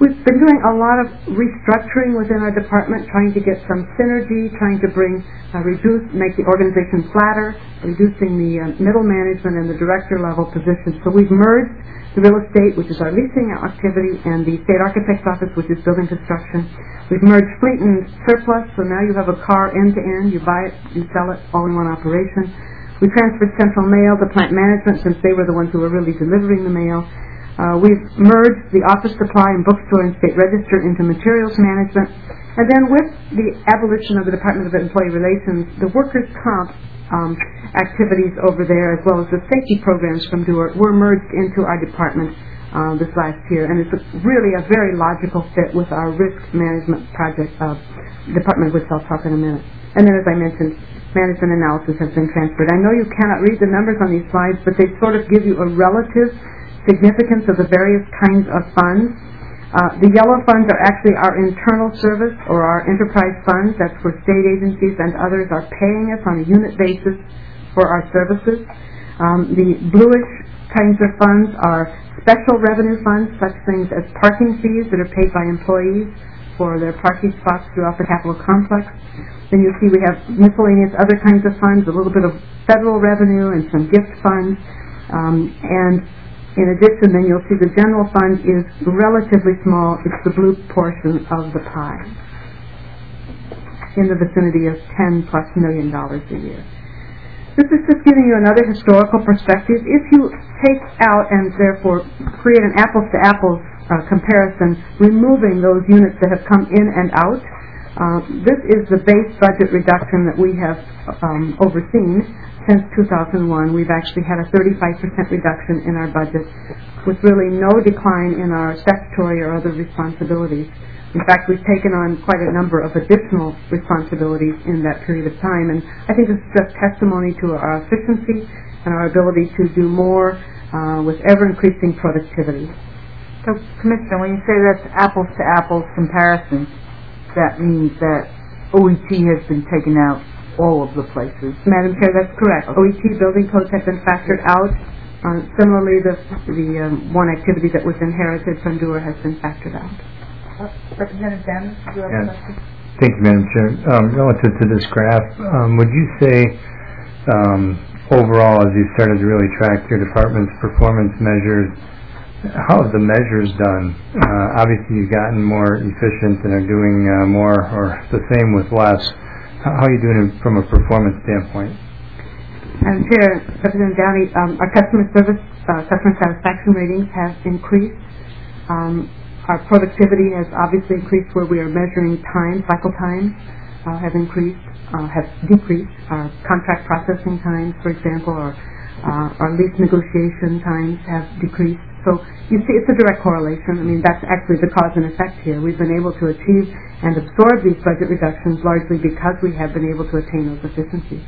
We've been doing a lot of restructuring within our department, trying to get some synergy, trying to make the organization flatter, reducing the middle management and the director level positions. So we've merged the real estate, which is our leasing activity, and the state architect's office, which is building construction. We've merged fleet and surplus, so now you have a car end to end, you buy it, you sell it, all in one operation. We transferred central mail to plant management since they were the ones who were really delivering the mail. We've merged the office supply and bookstore and state register into materials management. And then with the abolition of the Department of Employee Relations, the workers' comp activities over there, as well as the safety programs from DOER, were merged into our department this last year. And it's really a very logical fit with our risk management project department, which I'll talk in a minute. And then, as I mentioned, management analysis has been transferred. I know you cannot read the numbers on these slides, but they sort of give you a relative significance of the various kinds of funds. The yellow funds are actually our internal service or our enterprise funds. That's where state agencies and others are paying us on a unit basis for our services. The bluish kinds of funds are special revenue funds, such things as parking fees that are paid by employees for their parking spots throughout the Capitol complex. Then you see we have miscellaneous other kinds of funds, a little bit of federal revenue and some gift funds. And in addition, then you'll see the general fund is relatively small. It's the blue portion of the pie, in the vicinity of $10+ million a year. This is just giving you another historical perspective. If you take out and therefore create an apples-to-apples comparison, removing those units that have come in and out, this is the base budget reduction that we have overseen. Since 2001, we've actually had a 35% reduction in our budget, with really no decline in our statutory or other responsibilities. In fact, we've taken on quite a number of additional responsibilities in that period of time, and I think this is just testimony to our efficiency and our ability to do more with ever-increasing productivity. So, Commissioner, when you say that's apples-to-apples comparison, that means that OET has been taken out all of the places. Madam Chair, that's correct. OET building codes have been factored out. Similarly, the one activity that was inherited from DOER has been factored out. Representative Dennis, do you have a question? Thank you, Madam Chair. Relative to this graph, would you say overall, as you started to really track your department's performance measures, how have the measures done? Obviously, you've gotten more efficient and are doing more or the same with less. How are you doing it from a performance standpoint? Madam Chair, Representative Downey, our customer satisfaction ratings have increased. Our productivity has obviously increased where we are measuring time, cycle times have decreased. Our contract processing times, for example, or our lease negotiation times have decreased. So you see, it's a direct correlation. I mean, that's actually the cause and effect here. We've been able to achieve and absorb these budget reductions largely because we have been able to attain those efficiencies.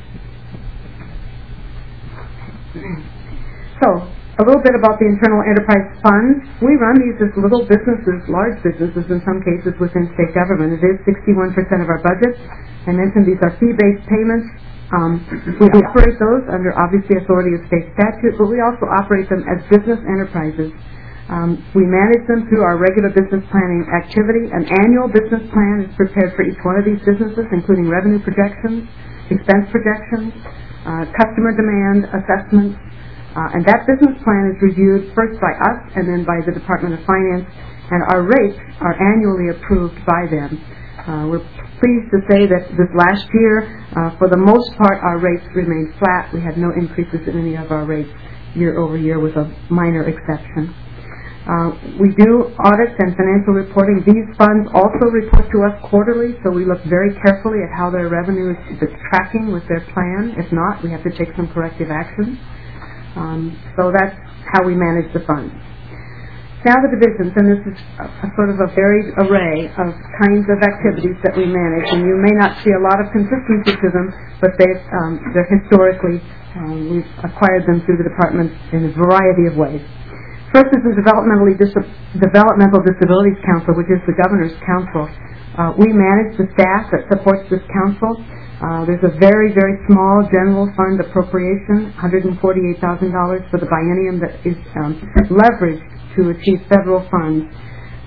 So, a little bit about the internal enterprise funds. We run these as little businesses, large businesses in some cases within state government. It is 61% of our budget. I mentioned these are fee-based payments. We operate those under, obviously, authority of state statute, but we also operate them as business enterprises. We manage them through our regular business planning activity. An annual business plan is prepared for each one of these businesses, including revenue projections, expense projections, customer demand assessments, and that business plan is reviewed first by us and then by the Department of Finance, and our rates are annually approved by them. We're pleased to say that this last year, for the most part, our rates remained flat. We had no increases in any of our rates year over year, with a minor exception. We do audits and financial reporting. These funds also report to us quarterly, so we look very carefully at how their revenue is tracking with their plan. If not, we have to take some corrective action. So that's how we manage the funds. Now the divisions, and this is a sort of a varied array of kinds of activities that we manage, and you may not see a lot of consistency to them, but they're historically, we've acquired them through the department in a variety of ways. First is the Developmental Disabilities Council, which is the Governor's Council. We manage the staff that supports this council. There's a very, very small general fund appropriation, $148,000 for the biennium, that is leveraged to achieve federal funds.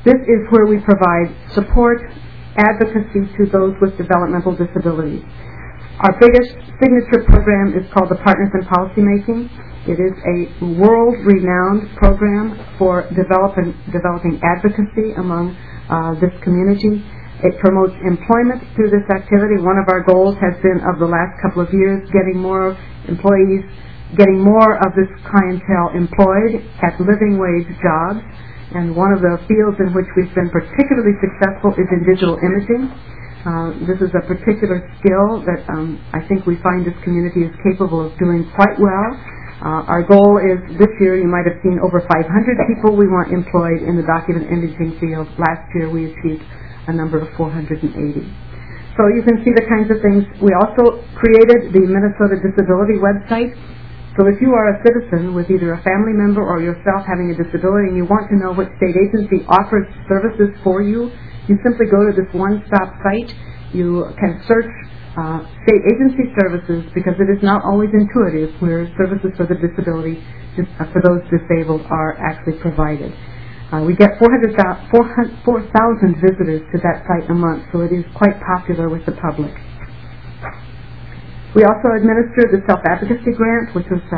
This is where we provide support, advocacy to those with developmental disabilities. Our biggest signature program is called the Partners in Policymaking. It is a world-renowned program for developing advocacy among this community. It promotes employment through this activity. One of our goals has been, of the last couple of years, getting more employees, getting more of this clientele employed at living wage jobs. And one of the fields in which we've been particularly successful is in digital imaging. This is a particular skill that I think we find this community is capable of doing quite well. Our goal is this year, you might have seen over 500 people we want employed in the document imaging field. Last year we achieved a number of 480. So you can see the kinds of things. We also created the Minnesota Disability website. So if you are a citizen with either a family member or yourself having a disability and you want to know what state agency offers services for you, you simply go to this one-stop site. You can search state agency services because it is not always intuitive where services for the disability, for those disabled, are actually provided. We get 4,000 visitors to that site a month, so it is quite popular with the public. We also administer the Self-Advocacy Grant, which was,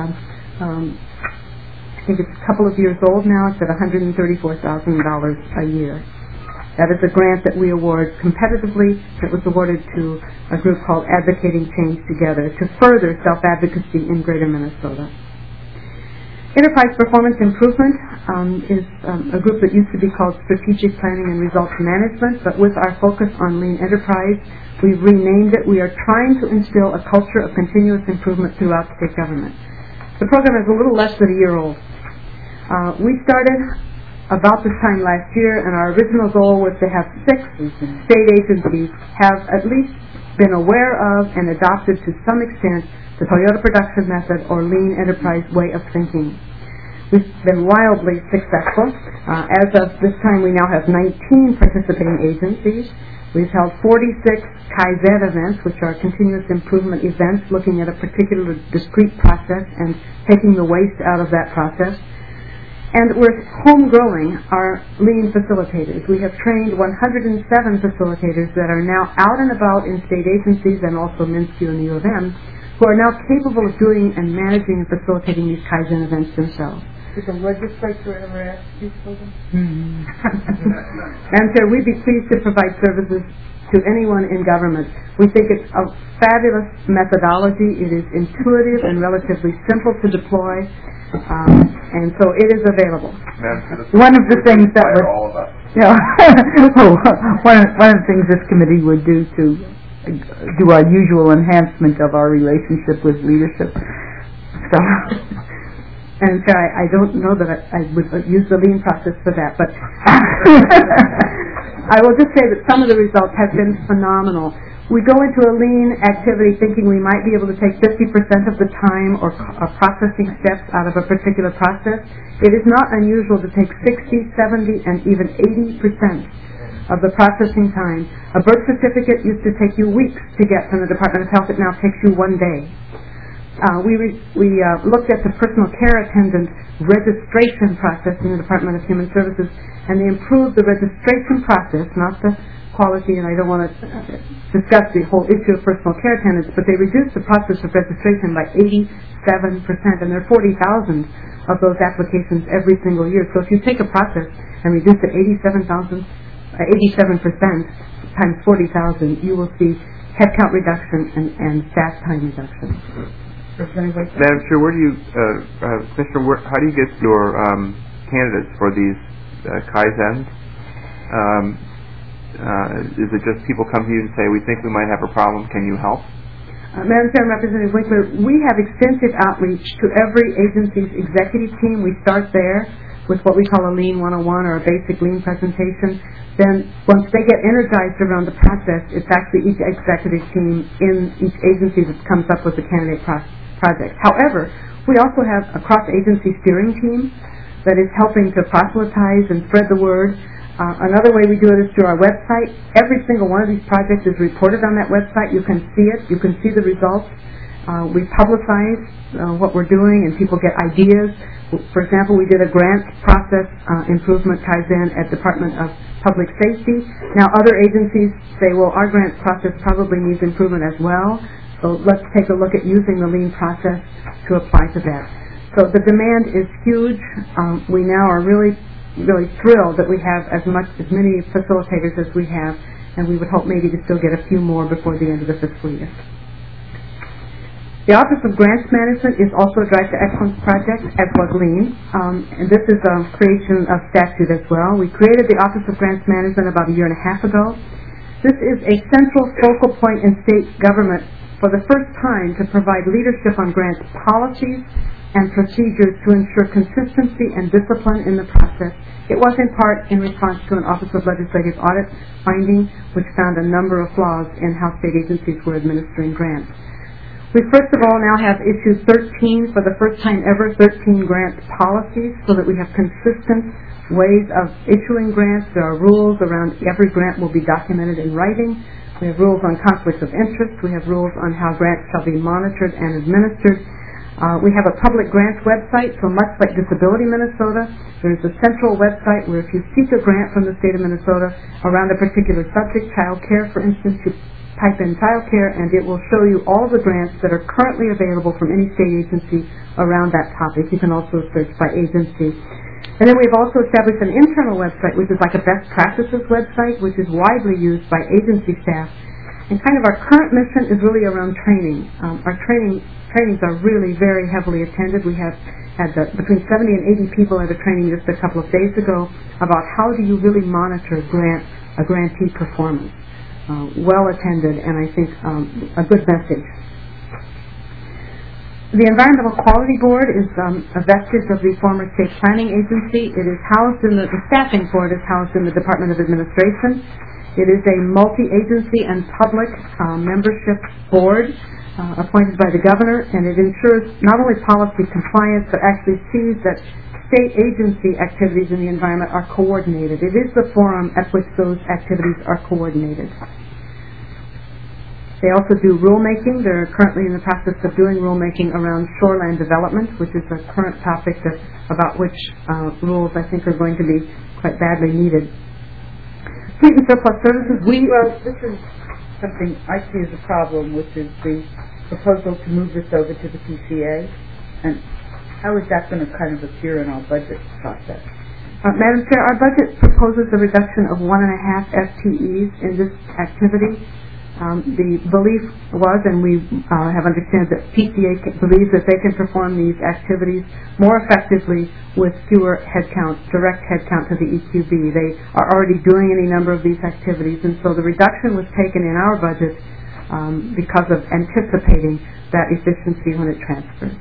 I think it's a couple of years old now. It's at $134,000 a year. That is a grant that we award competitively. It was awarded to a group called Advocating Change Together to further self-advocacy in Greater Minnesota. Enterprise Performance Improvement is a group that used to be called Strategic Planning and Results Management, but with our focus on lean enterprise, we've renamed it. We are trying to instill a culture of continuous improvement throughout state government. The program is a little less than a year old. We started about this time last year, and our original goal was to have 6 state agencies have at least been aware of and adopted to some extent the Toyota Production Method or Lean Enterprise way of thinking. We've been wildly successful. As of this time, we now have 19 participating agencies. We've held 46 Kaizen events, which are continuous improvement events looking at a particular discrete process and taking the waste out of that process. And we're home-growing our lean facilitators. We have trained 107 facilitators that are now out and about in state agencies and also MnSCU and the U of M, who are now capable of doing and managing and facilitating these Kaizen events themselves. Did the legislature ever ask you for them? And so we'd be pleased to provide services to anyone in government. We think it's a fabulous methodology. It is intuitive and relatively simple to deploy. And so it is available. One of the things that would, one of the things this committee would do to do our usual enhancement of our relationship with leadership. So, and so I don't know that I would use the lean process for that, but I will just say that some of the results have been phenomenal. We go into a lean activity thinking we might be able to take 50% of the time or processing steps out of a particular process. It is not unusual to take 60, 70, and even 80% of the processing time. A birth certificate used to take you weeks to get from the Department of Health. It now takes you 1 day. We looked at the personal care attendant registration process in the Department of Human Services, and they improved the registration process, not the quality, and I don't want to discuss the whole issue of personal care attendants, but they reduced the process of registration by 87%, and there are 40,000 of those applications every single year. So if you take a process and reduce it 87% times 40,000, you will see headcount reduction and staff time reduction. Madam Chair, where do you, Commissioner, how do you get your candidates for these Kaizens? Is it just people come to you and say, we think we might have a problem, can you help? Madam Chair and Representative Winkler, we have extensive outreach to every agency's executive team. We start there with what we call a Lean 101 or a basic Lean presentation. Then once they get energized around the process, it's actually each executive team in each agency that comes up with the candidate project. However, we also have a cross-agency steering team that is helping to proselytize and spread the word. Another way we do it is through our website. Every single one of these projects is reported on that website. You can see it. You can see the results. We publicize what we're doing, and people get ideas. For example, we did a grant process improvement Kaizen at Department of Public Safety. Now other agencies say, well, our grant process probably needs improvement as well, so let's take a look at using the lean process to apply to that. So the demand is huge. We now are really thrilled that we have as many facilitators as we have, and we would hope maybe to still get a few more before the end of the fiscal year. The Office of Grants Management is also a Drive to Excellence project, as was LEAN, and this is a creation of statute as well. We created the Office of Grants Management about 1.5 years ago. This is a central focal point in state government for the first time to provide leadership on grants policies and procedures to ensure consistency and discipline in the process. It was in part in response to an Office of Legislative Audit finding, which found a number of flaws in how state agencies were administering grants. We first of all now have issued 13, for the first time ever, 13 grant policies so that we have consistent ways of issuing grants. There are rules around every grant will be documented in writing. We have rules on conflicts of interest. We have rules on how grants shall be monitored and administered. We have a public grants website, so much like Disability Minnesota, there is a central website where if you seek a grant from the state of Minnesota around a particular subject, child care, for instance, you type in child care and it will show you all the grants that are currently available from any state agency around that topic. You can also search by agency. And then we've also established an internal website, which is like a best practices website, which is widely used by agency staff. And kind of our current mission is really around training. Our trainings are really very heavily attended. We have had between 70 and 80 people at a training just a couple of days ago about how do you really monitor a grantee performance. Well attended, and I think a good message. The Environmental Quality Board is a vestige of the former State Planning Agency. It is housed in the staffing for it is housed in the Department of Administration. It is a multi-agency and public membership board appointed by the governor, and it ensures not only policy compliance, but actually sees that state agency activities in the environment are coordinated. It is the forum at which those activities are coordinated. They also do rulemaking. They're currently in the process of doing rulemaking around shoreland development, which is a current topic about which rules I think are going to be quite badly needed. Fleet and surplus services. This is something I see as a problem, which is the proposal to move this over to the PCA, and how is that going to kind of appear in our budget process? Madam Chair, our budget proposes a reduction of 1.5 FTEs in this activity. The belief was, and we have understood that PCA believes that they can perform these activities more effectively with fewer headcount, direct headcount to the EQB. They are already doing any number of these activities, and so the reduction was taken in our budget because of anticipating that efficiency when it transfers.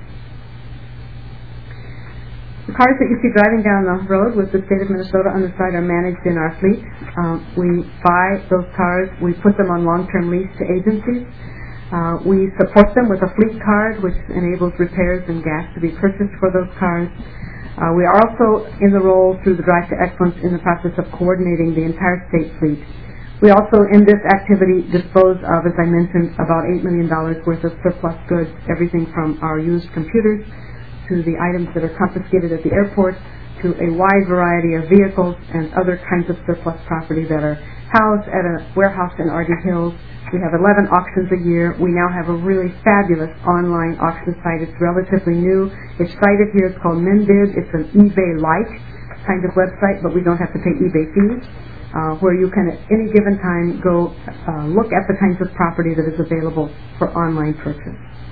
The cars that you see driving down the road with the state of Minnesota on the side are managed in our fleet. We buy those cars, we put them on long-term lease to agencies. We support them with a fleet card, which enables repairs and gas to be purchased for those cars. We are also in the role through the Drive to Excellence in the process of coordinating the entire state fleet. We also, in this activity, dispose of, as I mentioned, about $8 million worth of surplus goods, everything from our used computers to the items that are confiscated at the airport, to a wide variety of vehicles and other kinds of surplus property that are housed at a warehouse in Arden Hills. We have 11 auctions a year. We now have a really fabulous online auction site. It's relatively new. It's cited here. It's called MinBid. It's an eBay-like kind of website, but we don't have to pay eBay fees, where you can at any given time go look at the kinds of property that is available for online purchase.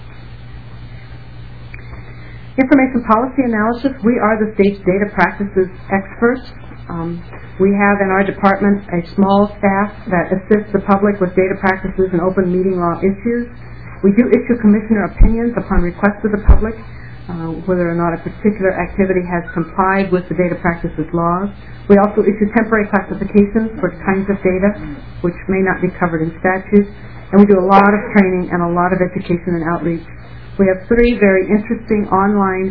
Information policy analysis. We are the state's data practices experts. We have in our department a small staff that assists the public with data practices and open meeting law issues. We do issue commissioner opinions upon request of the public, whether or not a particular activity has complied with the data practices laws. We also issue temporary classifications for kinds of data which may not be covered in statute. And we do a lot of training and a lot of education and outreach. We have 3 very interesting online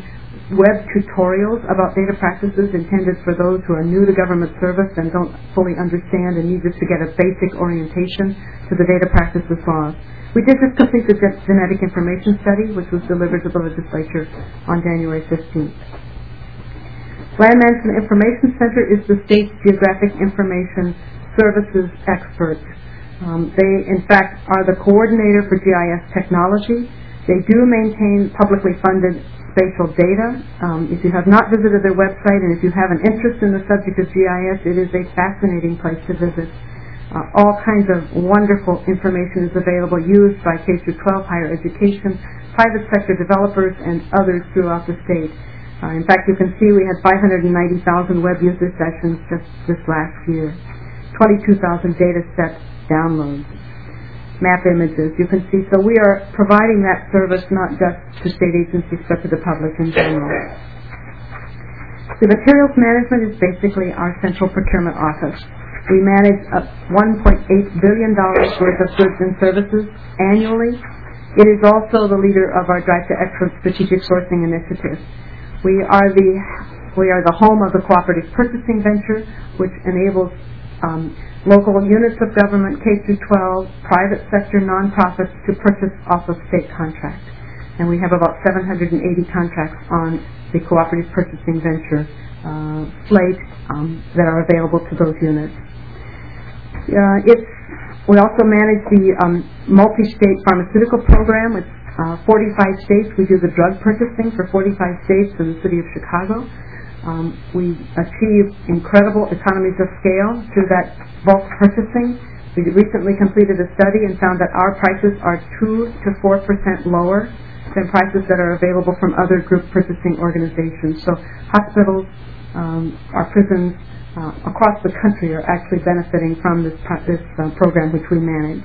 web tutorials about data practices intended for those who are new to government service and don't fully understand and need just to get a basic orientation to the data practices laws. We did just complete the genetic information study, which was delivered to the legislature on January 15th. Land Management Information Center is the state's geographic information services expert. They, in fact, are the coordinator for GIS technology. They do maintain publicly funded spatial data. If you have not visited their website and if you have an interest in the subject of GIS, it is a fascinating place to visit. All kinds of wonderful information is available, used by K-12 higher education, private sector developers, and others throughout the state. In fact, you can see we had 590,000 web user sessions just this last year, 22,000 data set downloads, map images. You can see, so we are providing that service not just to state agencies, but to the public in general. The materials management is basically our central procurement office. We manage $1.8 billion worth of goods and services annually. It is also the leader of our Drive to Excellence strategic sourcing initiative. We are the home of the cooperative purchasing venture, which enables local units of government, K-12, private sector nonprofits to purchase off of state contracts. And we have about 780 contracts on the cooperative purchasing venture slate that are available to those units. We also manage the multi-state pharmaceutical program with 45 states. We do the drug purchasing for 45 states in the city of Chicago. We achieve incredible economies of scale through that bulk purchasing. We recently completed a study and found that our prices are 2 to 4% lower than prices that are available from other group purchasing organizations. So hospitals, our prisons, across the country are actually benefiting from this program which we manage.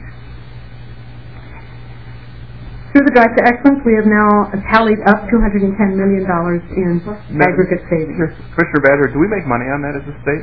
Through the Drive to Excellence, we have now tallied up $210 million in aggregate savings. Commissioner Badger, do we make money on that as a state?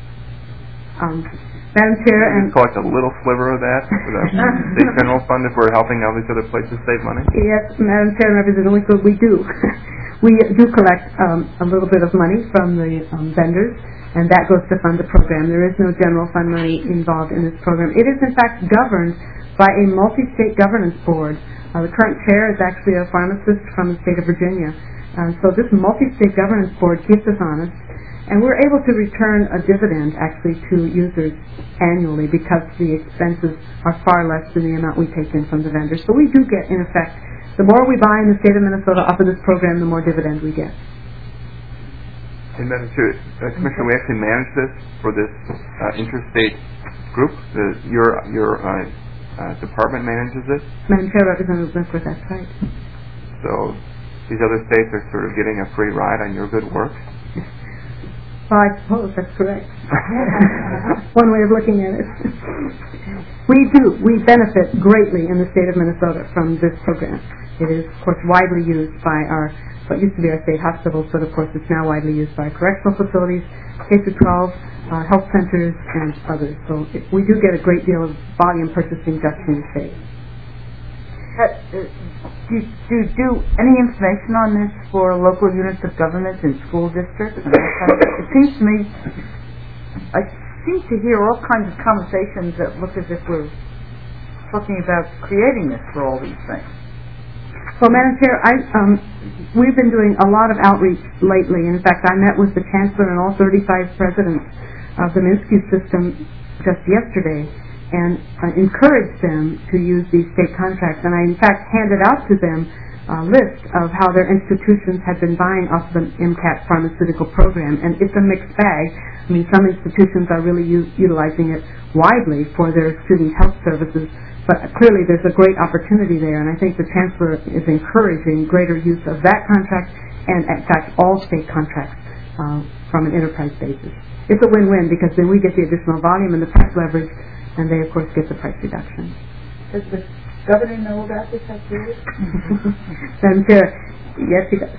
Madam Chair, and collect a little sliver of that for the state general fund if we're helping all these other places save money? Yes, Madam Chair and Representative Winkler, we do. We do collect a little bit of money from the vendors, and that goes to fund the program. There is no general fund money involved in this program. It is, in fact, governed by a multi-state governance board. The current chair is actually a pharmacist from the state of Virginia. So this multi-state governance board keeps us honest, and we're able to return a dividend, actually, to users annually because the expenses are far less than the amount we take in from the vendors. So we do get, in effect, the more we buy in the state of Minnesota off of this program, the more dividend we get. And Madam Chair, Commissioner, we actually manage this for this interstate group. Your department manages it? Madam Chair, Representative Winkler, that's right. So these other states are sort of getting a free ride on your good work? Well, I suppose that's correct. One way of looking at it. We benefit greatly in the state of Minnesota from this program. It is, of course, widely used by what used to be our state hospitals, but of course it's now widely used by correctional facilities, K-12, health centers, and others. So we do get a great deal of volume purchasing just from the state. Do you do any information on this for local units of government and school districts? It seems to me, I seem to hear all kinds of conversations that look as if we're talking about creating this for all these things. Well, Madam Chair, we've been doing a lot of outreach lately. In fact, I met with the Chancellor and all 35 presidents of the Minsky system just yesterday and encouraged them to use these state contracts. And I, in fact, handed out to them a list of how their institutions had been buying off the MCAT pharmaceutical program. And it's a mixed bag. I mean, some institutions are really utilizing it widely for their student health services. But clearly there's a great opportunity there, and I think the Chancellor is encouraging greater use of that contract and, in fact, all state contracts from an enterprise basis. It's a win-win because then we get the additional volume and the price leverage, and they, of course, get the price reduction. Does the governor know about this activity? Madam Chair, yes, he does.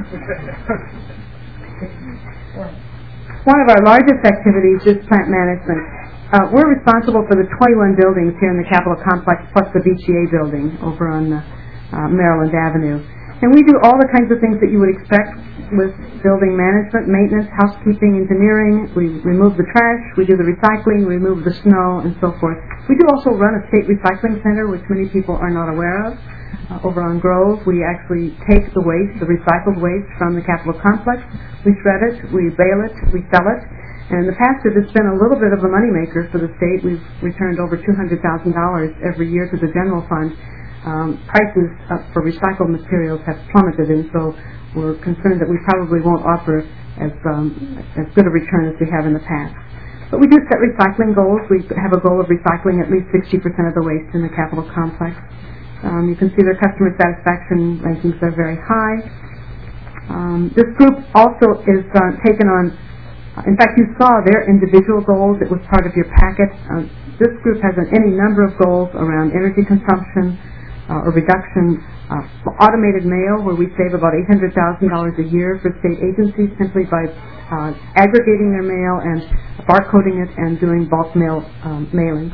One of our largest activities is plant management. We're responsible for the 21 buildings here in the Capitol Complex, plus the BCA building over on Maryland Avenue. And we do all the kinds of things that you would expect with building management, maintenance, housekeeping, engineering. We remove the trash, we do the recycling, we remove the snow, and so forth. We do also run a state recycling center, which many people are not aware of. Over on Grove, we actually take the waste, the recycled waste from the Capitol complex. We shred it, we bale it, we sell it. And in the past, it has been a little bit of a moneymaker for the state. We've returned over $200,000 every year to the general fund. Prices for recycled materials have plummeted, and so we're concerned that we probably won't offer as good a return as we have in the past. But we do set recycling goals. We have a goal of recycling at least 60% of the waste in the Capitol complex. You can see their customer satisfaction rankings are very high. This group also is taken on, in fact, you saw their individual goals. It was part of your packet. This group has any number of goals around energy consumption, or reduction, automated mail, where we save about $800,000 a year for state agencies simply by aggregating their mail and barcoding it and doing bulk mail mailings.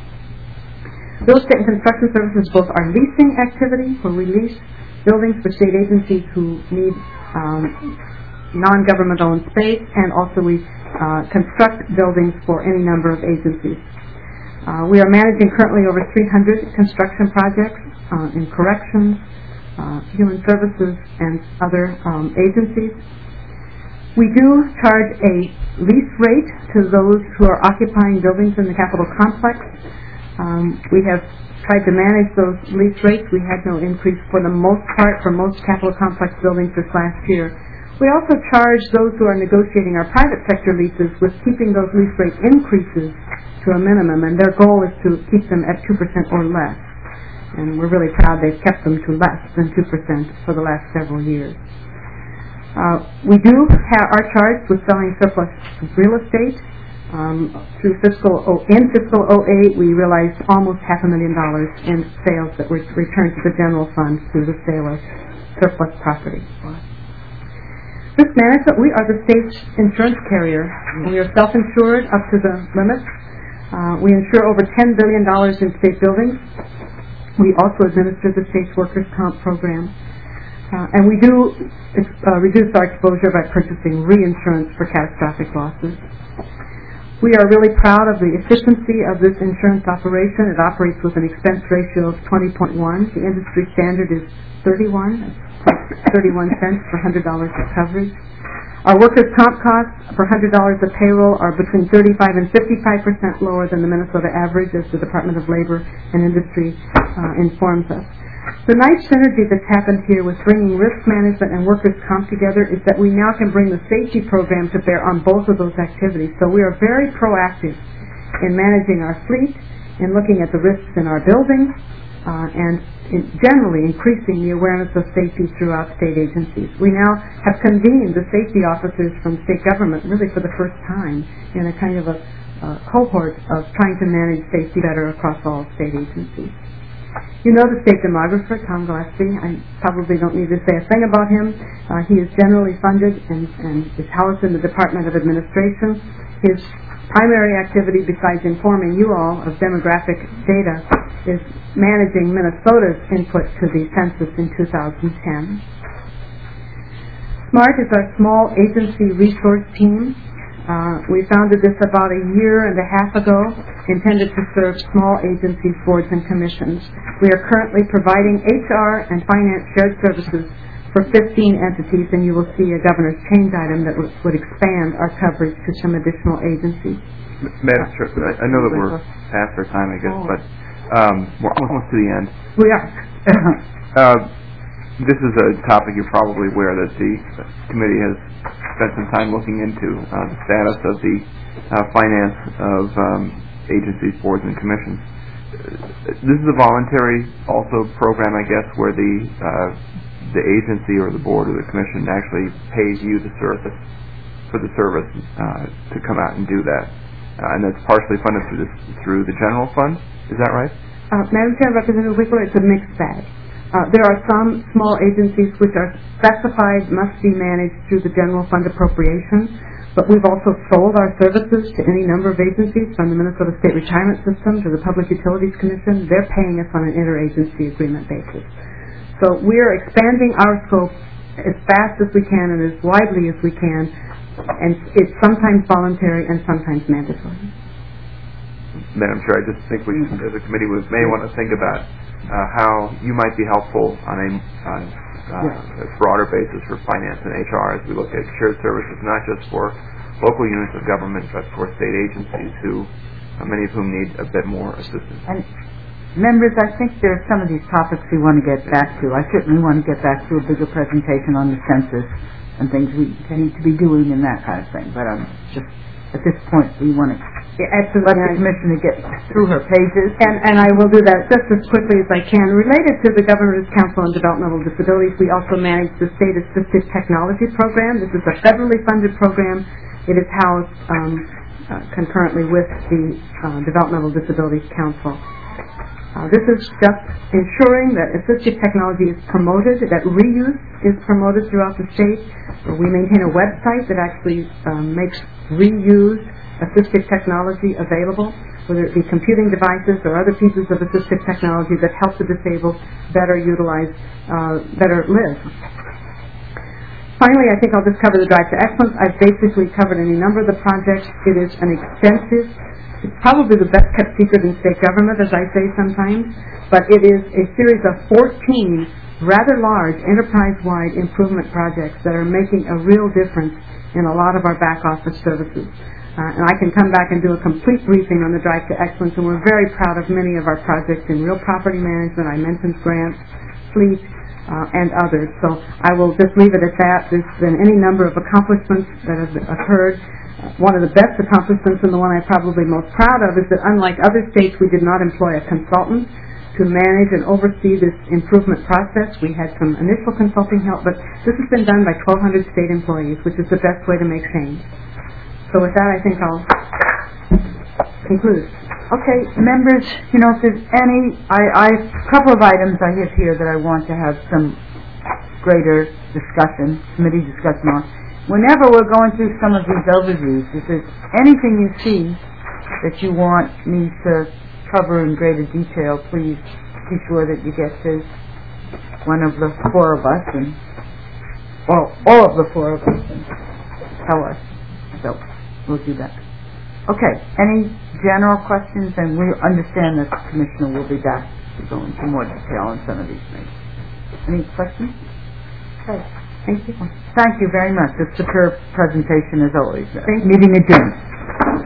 Real estate and construction services both are leasing activity, where we lease buildings for state agencies who need non-government-owned space, and also we construct buildings for any number of agencies. We are managing currently over 300 construction projects in corrections, human services, and other agencies. We do charge a lease rate to those who are occupying buildings in the Capitol complex. We have tried to manage those lease rates. We had no increase for the most part for most Capitol complex buildings this last year. We also charge those who are negotiating our private sector leases with keeping those lease rate increases to a minimum, and their goal is to keep them at 2% or less. And we're really proud they've kept them to less than 2% for the last several years. We do have our charge with selling surplus real estate. In fiscal 08, we realized almost $500,000 in sales that were returned to the general fund through the sale of surplus property. Risk management, we are the state's insurance carrier. We are self-insured up to the limits. We insure over $10 billion in state buildings. We also administer the state's workers' comp program. And we do reduce our exposure by purchasing reinsurance for catastrophic losses. We are really proud of the efficiency of this insurance operation. It operates with an expense ratio of 20.1. The industry standard is 31. 31 cents for $100 of coverage. Our workers' comp costs for $100 of payroll are between 35 and 55% lower than the Minnesota average, as the Department of Labor and Industry informs us. The nice synergy that's happened here with bringing risk management and workers' comp together is that we now can bring the safety program to bear on both of those activities. So we are very proactive in managing our fleet, in looking at the risks in our buildings, and generally increasing the awareness of safety throughout state agencies. We now have convened the safety officers from state government really for the first time in a kind of a cohort of trying to manage safety better across all state agencies. You know the state demographer, Tom Gillespie. I probably don't need to say a thing about him. He is generally funded and is housed in the Department of Administration. His primary activity, besides informing you all of demographic data, is managing Minnesota's input to the census in 2010. SMART is our small agency resource team. We founded this about a year and a half ago, intended to serve small agencies, boards, and commissions. We are currently providing HR and finance shared services for 15 entities, and you will see a governor's change item that would expand our coverage to some additional agencies. Madam Chair, I know that we're past our time, I guess, but we're almost to the end. We are. This is a topic you're probably aware that the committee has spent some time looking into, the status of the finance of agencies, boards, and commissions. This is a voluntary also program, I guess, where the agency or the board or the commission actually pays you the service for the service to come out and do that. And that's partially funded through the general fund. Is that right? Madam Chair, Representative Wickler, it's a mixed bag. There are some small agencies which are specified must be managed through the general fund appropriation, but we've also sold our services to any number of agencies, from the Minnesota State Retirement System to the Public Utilities Commission. They're paying us on an interagency agreement basis. So we're expanding our scope as fast as we can and as widely as we can, and it's sometimes voluntary and sometimes mandatory. Madam Chair, I just think we, as a committee, may want to think about how you might be helpful on a broader basis for finance and HR as we look at shared services, not just for local units of government, but for state agencies who, many of whom need a bit more assistance. And members, I think there are some of these topics we want to get back to. I certainly want to get back to a bigger presentation on the census and things we need to be doing and that kind of thing. But just at this point, we want to let the Commissioner get through her pages. And I will do that just as quickly as I can. Related to the Governor's Council on Developmental Disabilities, we also manage the State Assisted Technology Program. This is a federally funded program. It is housed concurrently with the Developmental Disabilities Council. This is just ensuring that assistive technology is promoted, that reuse is promoted throughout the state. We maintain a website that actually makes reused assistive technology available, whether it be computing devices or other pieces of assistive technology that help the disabled better utilize, better live. Finally, I think I'll just cover the Drive to Excellence. I've basically covered any number of the projects. It is an extensive, it's probably the best kept secret in state government, as I say sometimes, but it is a series of 14 rather large enterprise-wide improvement projects that are making a real difference in a lot of our back office services. And I can come back and do a complete briefing on the Drive to Excellence, and we're very proud of many of our projects in real property management. I mentioned grants, fleet, and others. So I will just leave it at that. There's been any number of accomplishments that have occurred. One of the best accomplishments, and the one I'm probably most proud of, is that unlike other states, we did not employ a consultant to manage and oversee this improvement process. We had some initial consulting help, but this has been done by 1,200 state employees, which is the best way to make change. So with that, I think I'll conclude. Okay, members, if there's any, a couple of items I have here that I want to have some greater discussion, committee discussion on. Whenever we're going through some of these overviews, if there's anything you see that you want me to cover in greater detail, please be sure that you get to one of the four of us, and all of the four of us, and tell us. So we'll do that. Okay, any general questions? And we understand that the Commissioner will be back to go into more detail on some of these things. Any questions? Okay, thank you. Thank you very much. A superb presentation as always. Meeting adjourned.